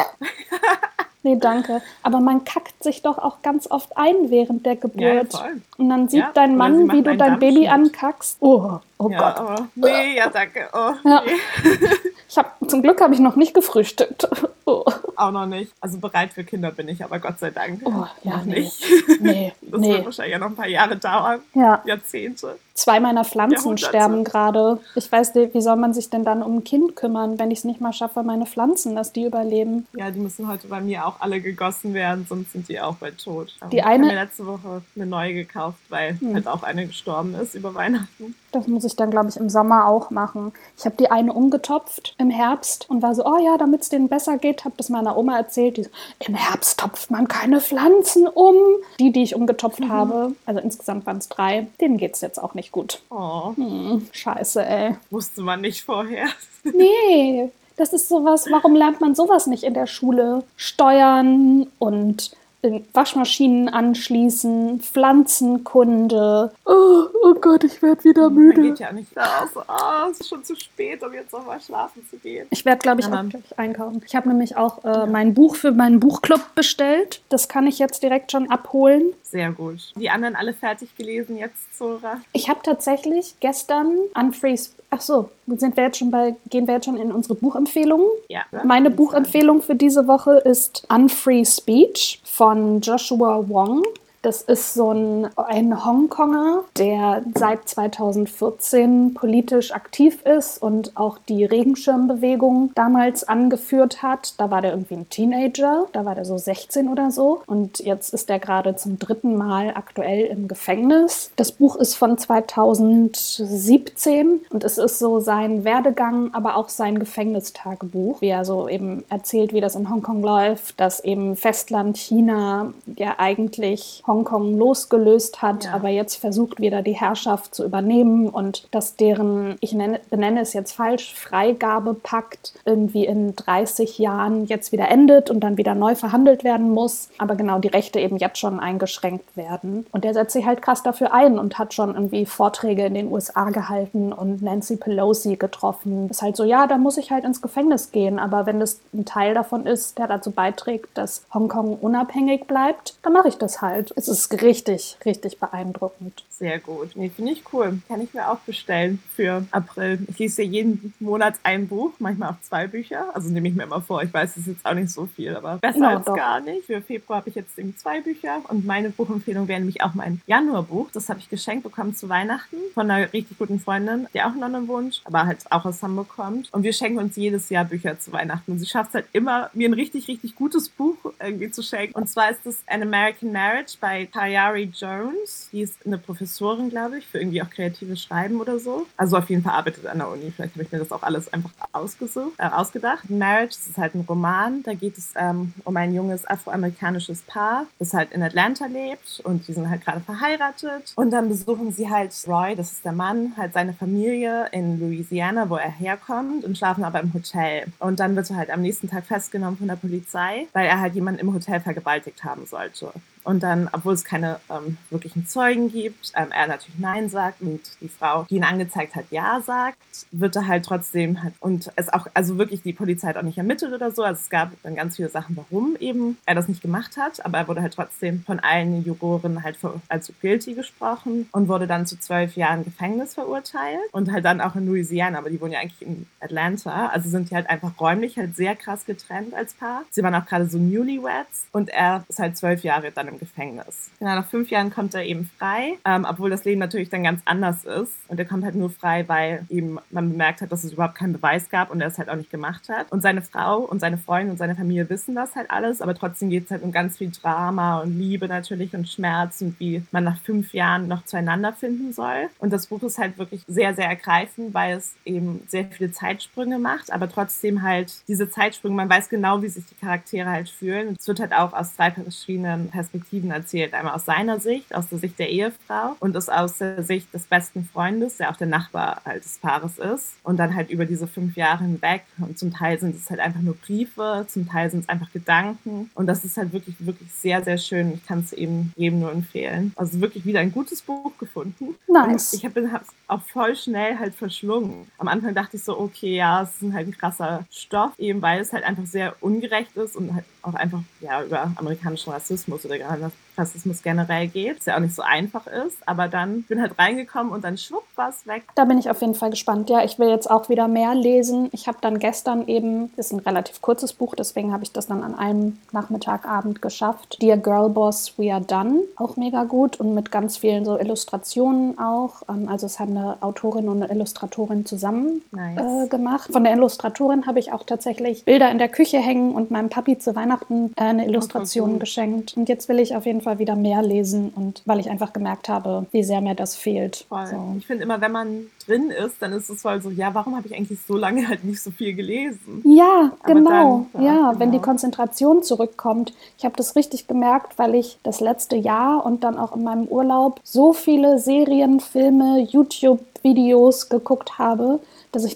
Nee, danke. Aber man kackt sich doch auch ganz oft ein während der Geburt. Ja, und dann sieht ja, dein Mann, wie du dein Baby ankackst. Oh, oh ja, Gott. Oh, nee, ja, danke. Oh, ja. nee. Ich hab, zum Glück habe ich noch nicht gefrühstückt. Oh. Auch noch nicht. Also bereit für Kinder bin ich, aber Gott sei Dank oh, ja, noch nee. nicht. Nee, das nee. wird wahrscheinlich ja noch ein paar Jahre dauern. Ja. Jahrzehnte. Zwei meiner Pflanzen sterben gerade. Ich weiß nicht, wie soll man sich denn dann um ein Kind kümmern, wenn ich es nicht mal schaffe, meine Pflanzen, dass die überleben? Ja, die müssen heute bei mir auch alle gegossen werden, sonst sind die auch bald tot. Die ich eine... habe mir letzte Woche eine neue gekauft, weil hm. halt auch eine gestorben ist über Weihnachten. Das muss ich dann, glaube ich, im Sommer auch machen. Ich habe die eine umgetopft im Herbst und war so, oh ja, damit es denen besser geht, habe das meiner Oma erzählt. Die so, im Herbst topft man keine Pflanzen um. Die, die ich umgetopft mhm. habe, also insgesamt waren es drei, denen geht es jetzt auch nicht gut. Oh. Hm, scheiße, ey. Wusste man nicht vorher. Nee, das ist sowas, warum lernt man sowas nicht in der Schule? Steuern und in Waschmaschinen anschließen, Pflanzenkunde. Oh, oh Gott, ich werde wieder müde. Man geht ja nicht raus. Oh, es ist schon zu spät, um jetzt nochmal schlafen zu gehen. Ich werde, glaube ich, ja, auch gleich einkaufen. Ich habe nämlich auch äh, ja. mein Buch für meinen Buchclub bestellt. Das kann ich jetzt direkt schon abholen. Sehr gut. Die anderen alle fertig gelesen jetzt, Zora? Ich habe tatsächlich gestern Unfree... Ach so, sind wir jetzt schon bei, gehen wir jetzt schon in unsere Buchempfehlungen? Ja. Meine Buchempfehlung für diese Woche ist Unfree Speech von Joshua Wong. Das ist so ein, ein Hongkonger, der seit zweitausendvierzehn politisch aktiv ist und auch die Regenschirmbewegung damals angeführt hat. Da war der irgendwie ein Teenager, da war der so sechzehn oder so. Und jetzt ist er gerade zum dritten Mal aktuell im Gefängnis. Das Buch ist von zweitausendsiebzehn und es ist so sein Werdegang, aber auch sein Gefängnistagebuch, wie er so eben erzählt, wie das in Hongkong läuft, dass eben Festland China ja eigentlich Hongkong losgelöst hat, ja. aber jetzt versucht wieder die Herrschaft zu übernehmen und dass deren, ich nenne, benenne es jetzt falsch, Freigabepakt irgendwie in dreißig Jahren jetzt wieder endet und dann wieder neu verhandelt werden muss, aber genau die Rechte eben jetzt schon eingeschränkt werden. Und der setzt sich halt krass dafür ein und hat schon irgendwie Vorträge in den U S A gehalten und Nancy Pelosi getroffen. Ist halt so, ja, da muss ich halt ins Gefängnis gehen, aber wenn das ein Teil davon ist, der dazu beiträgt, dass Hongkong unabhängig bleibt, dann mache ich das halt. Es ist richtig, richtig beeindruckend. Sehr gut. Nee, finde ich cool. Kann ich mir auch bestellen für April. Ich lese ja jeden Monat ein Buch, manchmal auch zwei Bücher. Also nehme ich mir immer vor. Ich weiß, es ist jetzt auch nicht so viel, aber besser no, als doch. gar nicht. Für Februar habe ich jetzt eben zwei Bücher und meine Buchempfehlung wäre nämlich auch mein Januarbuch. Das habe ich geschenkt bekommen zu Weihnachten von einer richtig guten Freundin, die auch in London wohnt, aber halt auch aus Hamburg kommt. Und wir schenken uns jedes Jahr Bücher zu Weihnachten. Und sie schafft es halt immer, mir ein richtig, richtig gutes Buch irgendwie zu schenken. Und zwar ist es An American Marriage bei Tayari Jones. Die ist eine Professorin, glaube ich, für irgendwie auch kreatives Schreiben oder so. Also auf jeden Fall arbeitet an der Uni. Vielleicht habe ich mir das auch alles einfach ausgesucht, äh, ausgedacht. Marriage, das ist halt ein Roman. Da geht es ähm, um ein junges afroamerikanisches Paar, das halt in Atlanta lebt und die sind halt gerade verheiratet. Und dann besuchen sie halt Roy, das ist der Mann, halt seine Familie in Louisiana, wo er herkommt und schlafen aber im Hotel. Und dann wird er halt am nächsten Tag festgenommen von der Polizei, weil er halt jemanden im Hotel vergewaltigt haben sollte. Und dann, obwohl es keine ähm, wirklichen Zeugen gibt, ähm, er natürlich Nein sagt und die Frau, die ihn angezeigt hat, Ja sagt, wird er halt trotzdem halt, und es auch, also wirklich die Polizei hat auch nicht ermittelt oder so, also es gab dann ganz viele Sachen, warum eben er das nicht gemacht hat, aber er wurde halt trotzdem von allen Juroren halt für, als guilty gesprochen und wurde dann zu zwölf Jahren Gefängnis verurteilt und halt dann auch in Louisiana, aber die wohnen ja eigentlich in Atlanta, also sind die halt einfach räumlich halt sehr krass getrennt als Paar. Sie waren auch gerade so Newlyweds und er ist halt zwölf Jahre dann im Gefängnis. Ja, nach fünf Jahren kommt er eben frei, ähm, obwohl das Leben natürlich dann ganz anders ist. Und er kommt halt nur frei, weil eben man bemerkt hat, dass es überhaupt keinen Beweis gab und er es halt auch nicht gemacht hat. Und seine Frau und seine Freunde und seine Familie wissen das halt alles, aber trotzdem geht es halt um ganz viel Drama und Liebe natürlich und Schmerz und wie man nach fünf Jahren noch zueinander finden soll. Und das Buch ist halt wirklich sehr, sehr ergreifend, weil es eben sehr viele Zeitsprünge macht, aber trotzdem halt diese Zeitsprünge, man weiß genau, wie sich die Charaktere halt fühlen. Und es wird halt auch aus drei verschiedenen Perspektiven erzählt. Einmal aus seiner Sicht, aus der Sicht der Ehefrau und aus, aus der Sicht des besten Freundes, der auch der Nachbar halt des Paares ist. Und dann halt über diese fünf Jahre hinweg. Und zum Teil sind es halt einfach nur Briefe, zum Teil sind es einfach Gedanken. Und das ist halt wirklich, wirklich sehr, sehr schön. Ich kann es eben jedem nur empfehlen. Also wirklich wieder ein gutes Buch gefunden. Nice. Und ich habe es auch voll schnell halt verschlungen. Am Anfang dachte ich so, okay, ja, es ist halt ein krasser Stoff, eben weil es halt einfach sehr ungerecht ist und halt auch einfach ja über amerikanischen Rassismus oder Rassismus generell geht, was ja auch nicht so einfach ist, aber dann bin halt reingekommen und dann schwupp war es weg. Da bin ich auf jeden Fall gespannt. Ja, ich will jetzt auch wieder mehr lesen. Ich habe dann gestern eben, das ist ein relativ kurzes Buch, deswegen habe ich das dann an einem Nachmittagabend geschafft. Dear Girl Boss, We Are Done, auch mega gut und mit ganz vielen so Illustrationen auch. Also es haben eine Autorin und eine Illustratorin zusammen nice. äh, gemacht. Von der Illustratorin habe ich auch tatsächlich Bilder in der Küche hängen und meinem Papi zu Weihnachten äh, eine Illustration geschenkt. Und jetzt will ich auf jeden Fall wieder mehr lesen und weil ich einfach gemerkt habe, wie sehr mir das fehlt. Voll. So. Ich finde immer, wenn man drin ist, dann ist es voll so, ja, warum habe ich eigentlich so lange halt nicht so viel gelesen? Ja, Aber genau. Dann, ja, ja, wenn genau. die Konzentration zurückkommt. Ich habe das richtig gemerkt, weil ich das letzte Jahr und dann auch in meinem Urlaub so viele Serien, Filme, YouTube-Videos geguckt habe, dass ich dann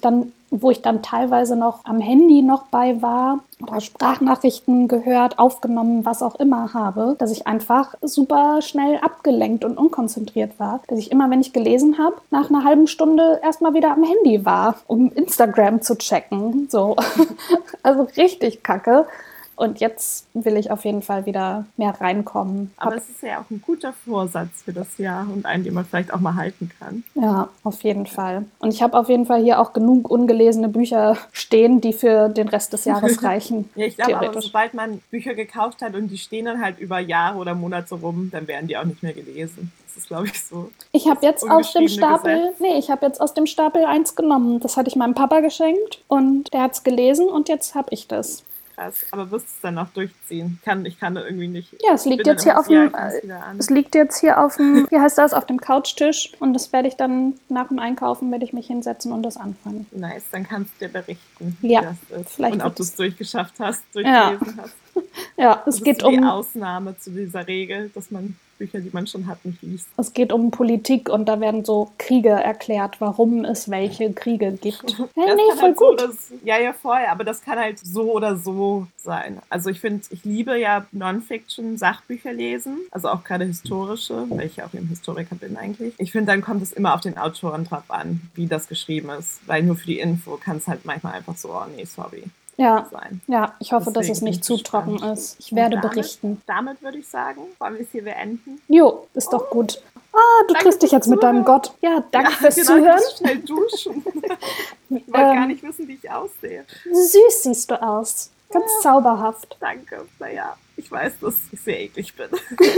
wo ich dann teilweise noch am Handy noch bei war oder Sprachnachrichten gehört, aufgenommen, was auch immer habe, dass ich einfach super schnell abgelenkt und unkonzentriert war. Dass ich immer, wenn ich gelesen habe, nach einer halben Stunde erstmal wieder am Handy war, um Instagram zu checken. So. Also richtig kacke. Und jetzt will ich auf jeden Fall wieder mehr reinkommen. Aber Hab, es ist ja auch ein guter Vorsatz für das Jahr und einen, den man vielleicht auch mal halten kann. ja, auf jeden Fall. Und ich habe auf jeden Fall hier auch genug ungelesene Bücher stehen, die für den Rest des Jahres reichen. Ja, ich glaube aber, sobald man Bücher gekauft hat und die stehen dann halt über Jahre oder Monate rum, dann werden die auch nicht mehr gelesen. Das ist, glaube ich, so. Ich habe jetzt aus dem Stapel, Gesetz. nee, ich habe jetzt aus dem Stapel eins genommen. Das hatte ich meinem Papa geschenkt und der hat es gelesen und jetzt habe ich das. Krass, aber wirst du es dann noch durchziehen? Kann, ich kann da irgendwie nicht. Ja, es liegt jetzt hier auf dem, es liegt jetzt hier auf dem, wie heißt das, auf dem Couchtisch und das werde ich dann nach dem Einkaufen, werde ich mich hinsetzen und das anfangen. Nice, dann kannst du dir berichten, ja, wie das ist vielleicht und ob du es durchgeschafft hast, durchgelesen ja. hast. Ja, es das geht ist die um Ausnahme zu dieser Regel, dass man Bücher, die man schon hat, nicht liest. Es geht um Politik und da werden so Kriege erklärt, warum es welche Kriege gibt. Ja, nee, voll halt gut. So, dass, ja, ja, voll, aber das kann halt so oder so sein. Also ich finde, ich liebe ja Non-Fiction, Sachbücher lesen, also auch gerade historische, weil ich ja auch eben Historiker bin eigentlich. Ich finde, dann kommt es immer auf den Autoren drauf an, wie das geschrieben ist, weil nur für die Info kann es halt manchmal einfach so, oh nee, sorry. Ja, sein. ja, ich hoffe, Deswegen dass es nicht zu trocken ist. Ich werde damit, berichten. Damit würde ich sagen, wollen wir es hier beenden? Jo, ist doch oh. gut. Ah, du triffst dich jetzt Zuhören. Mit deinem Gott. Ja, danke ja, fürs genau, Zuhören. Ich schnell duschen. Ich wollte ähm, gar nicht wissen, wie ich aussehe. Süß siehst du aus. Ganz ja. zauberhaft. Danke. Naja, ich weiß, dass ich sehr eklig bin.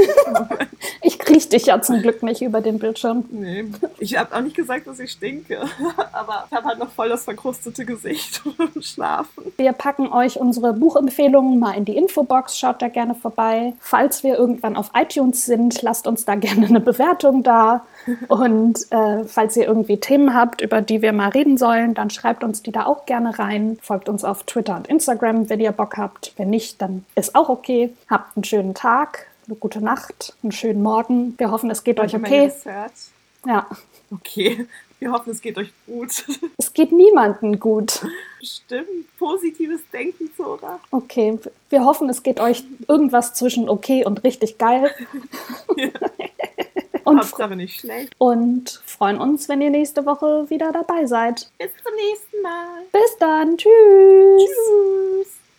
Ich kriege dich ja zum Glück nicht über den Bildschirm. Nee, ich habe auch nicht gesagt, dass ich stinke. Aber ich habe halt noch voll das verkrustete Gesicht und Schlafen. Wir packen euch unsere Buchempfehlungen mal in die Infobox. Schaut da gerne vorbei. Falls wir irgendwann auf iTunes sind, lasst uns da gerne eine Bewertung da. Und äh, falls ihr irgendwie Themen habt, über die wir mal reden sollen, dann schreibt uns die da auch gerne rein. Folgt uns auf Twitter und Instagram, wenn ihr Bock habt. Wenn nicht, dann ist auch okay. Habt einen schönen Tag, eine gute Nacht, einen schönen Morgen. Wir hoffen, es geht und euch okay. Wenn ihr das hört. Ja. Okay. Wir hoffen, es geht euch gut. Es geht niemandem gut. Bestimmt. Positives Denken, Zora. Okay. Wir hoffen, es geht euch irgendwas zwischen okay und richtig geil. Ja. Und Hauptsache nicht schlecht. Und freuen uns, wenn ihr nächste Woche wieder dabei seid. Bis zum nächsten Mal. Bis dann. Tschüss. Tschüss.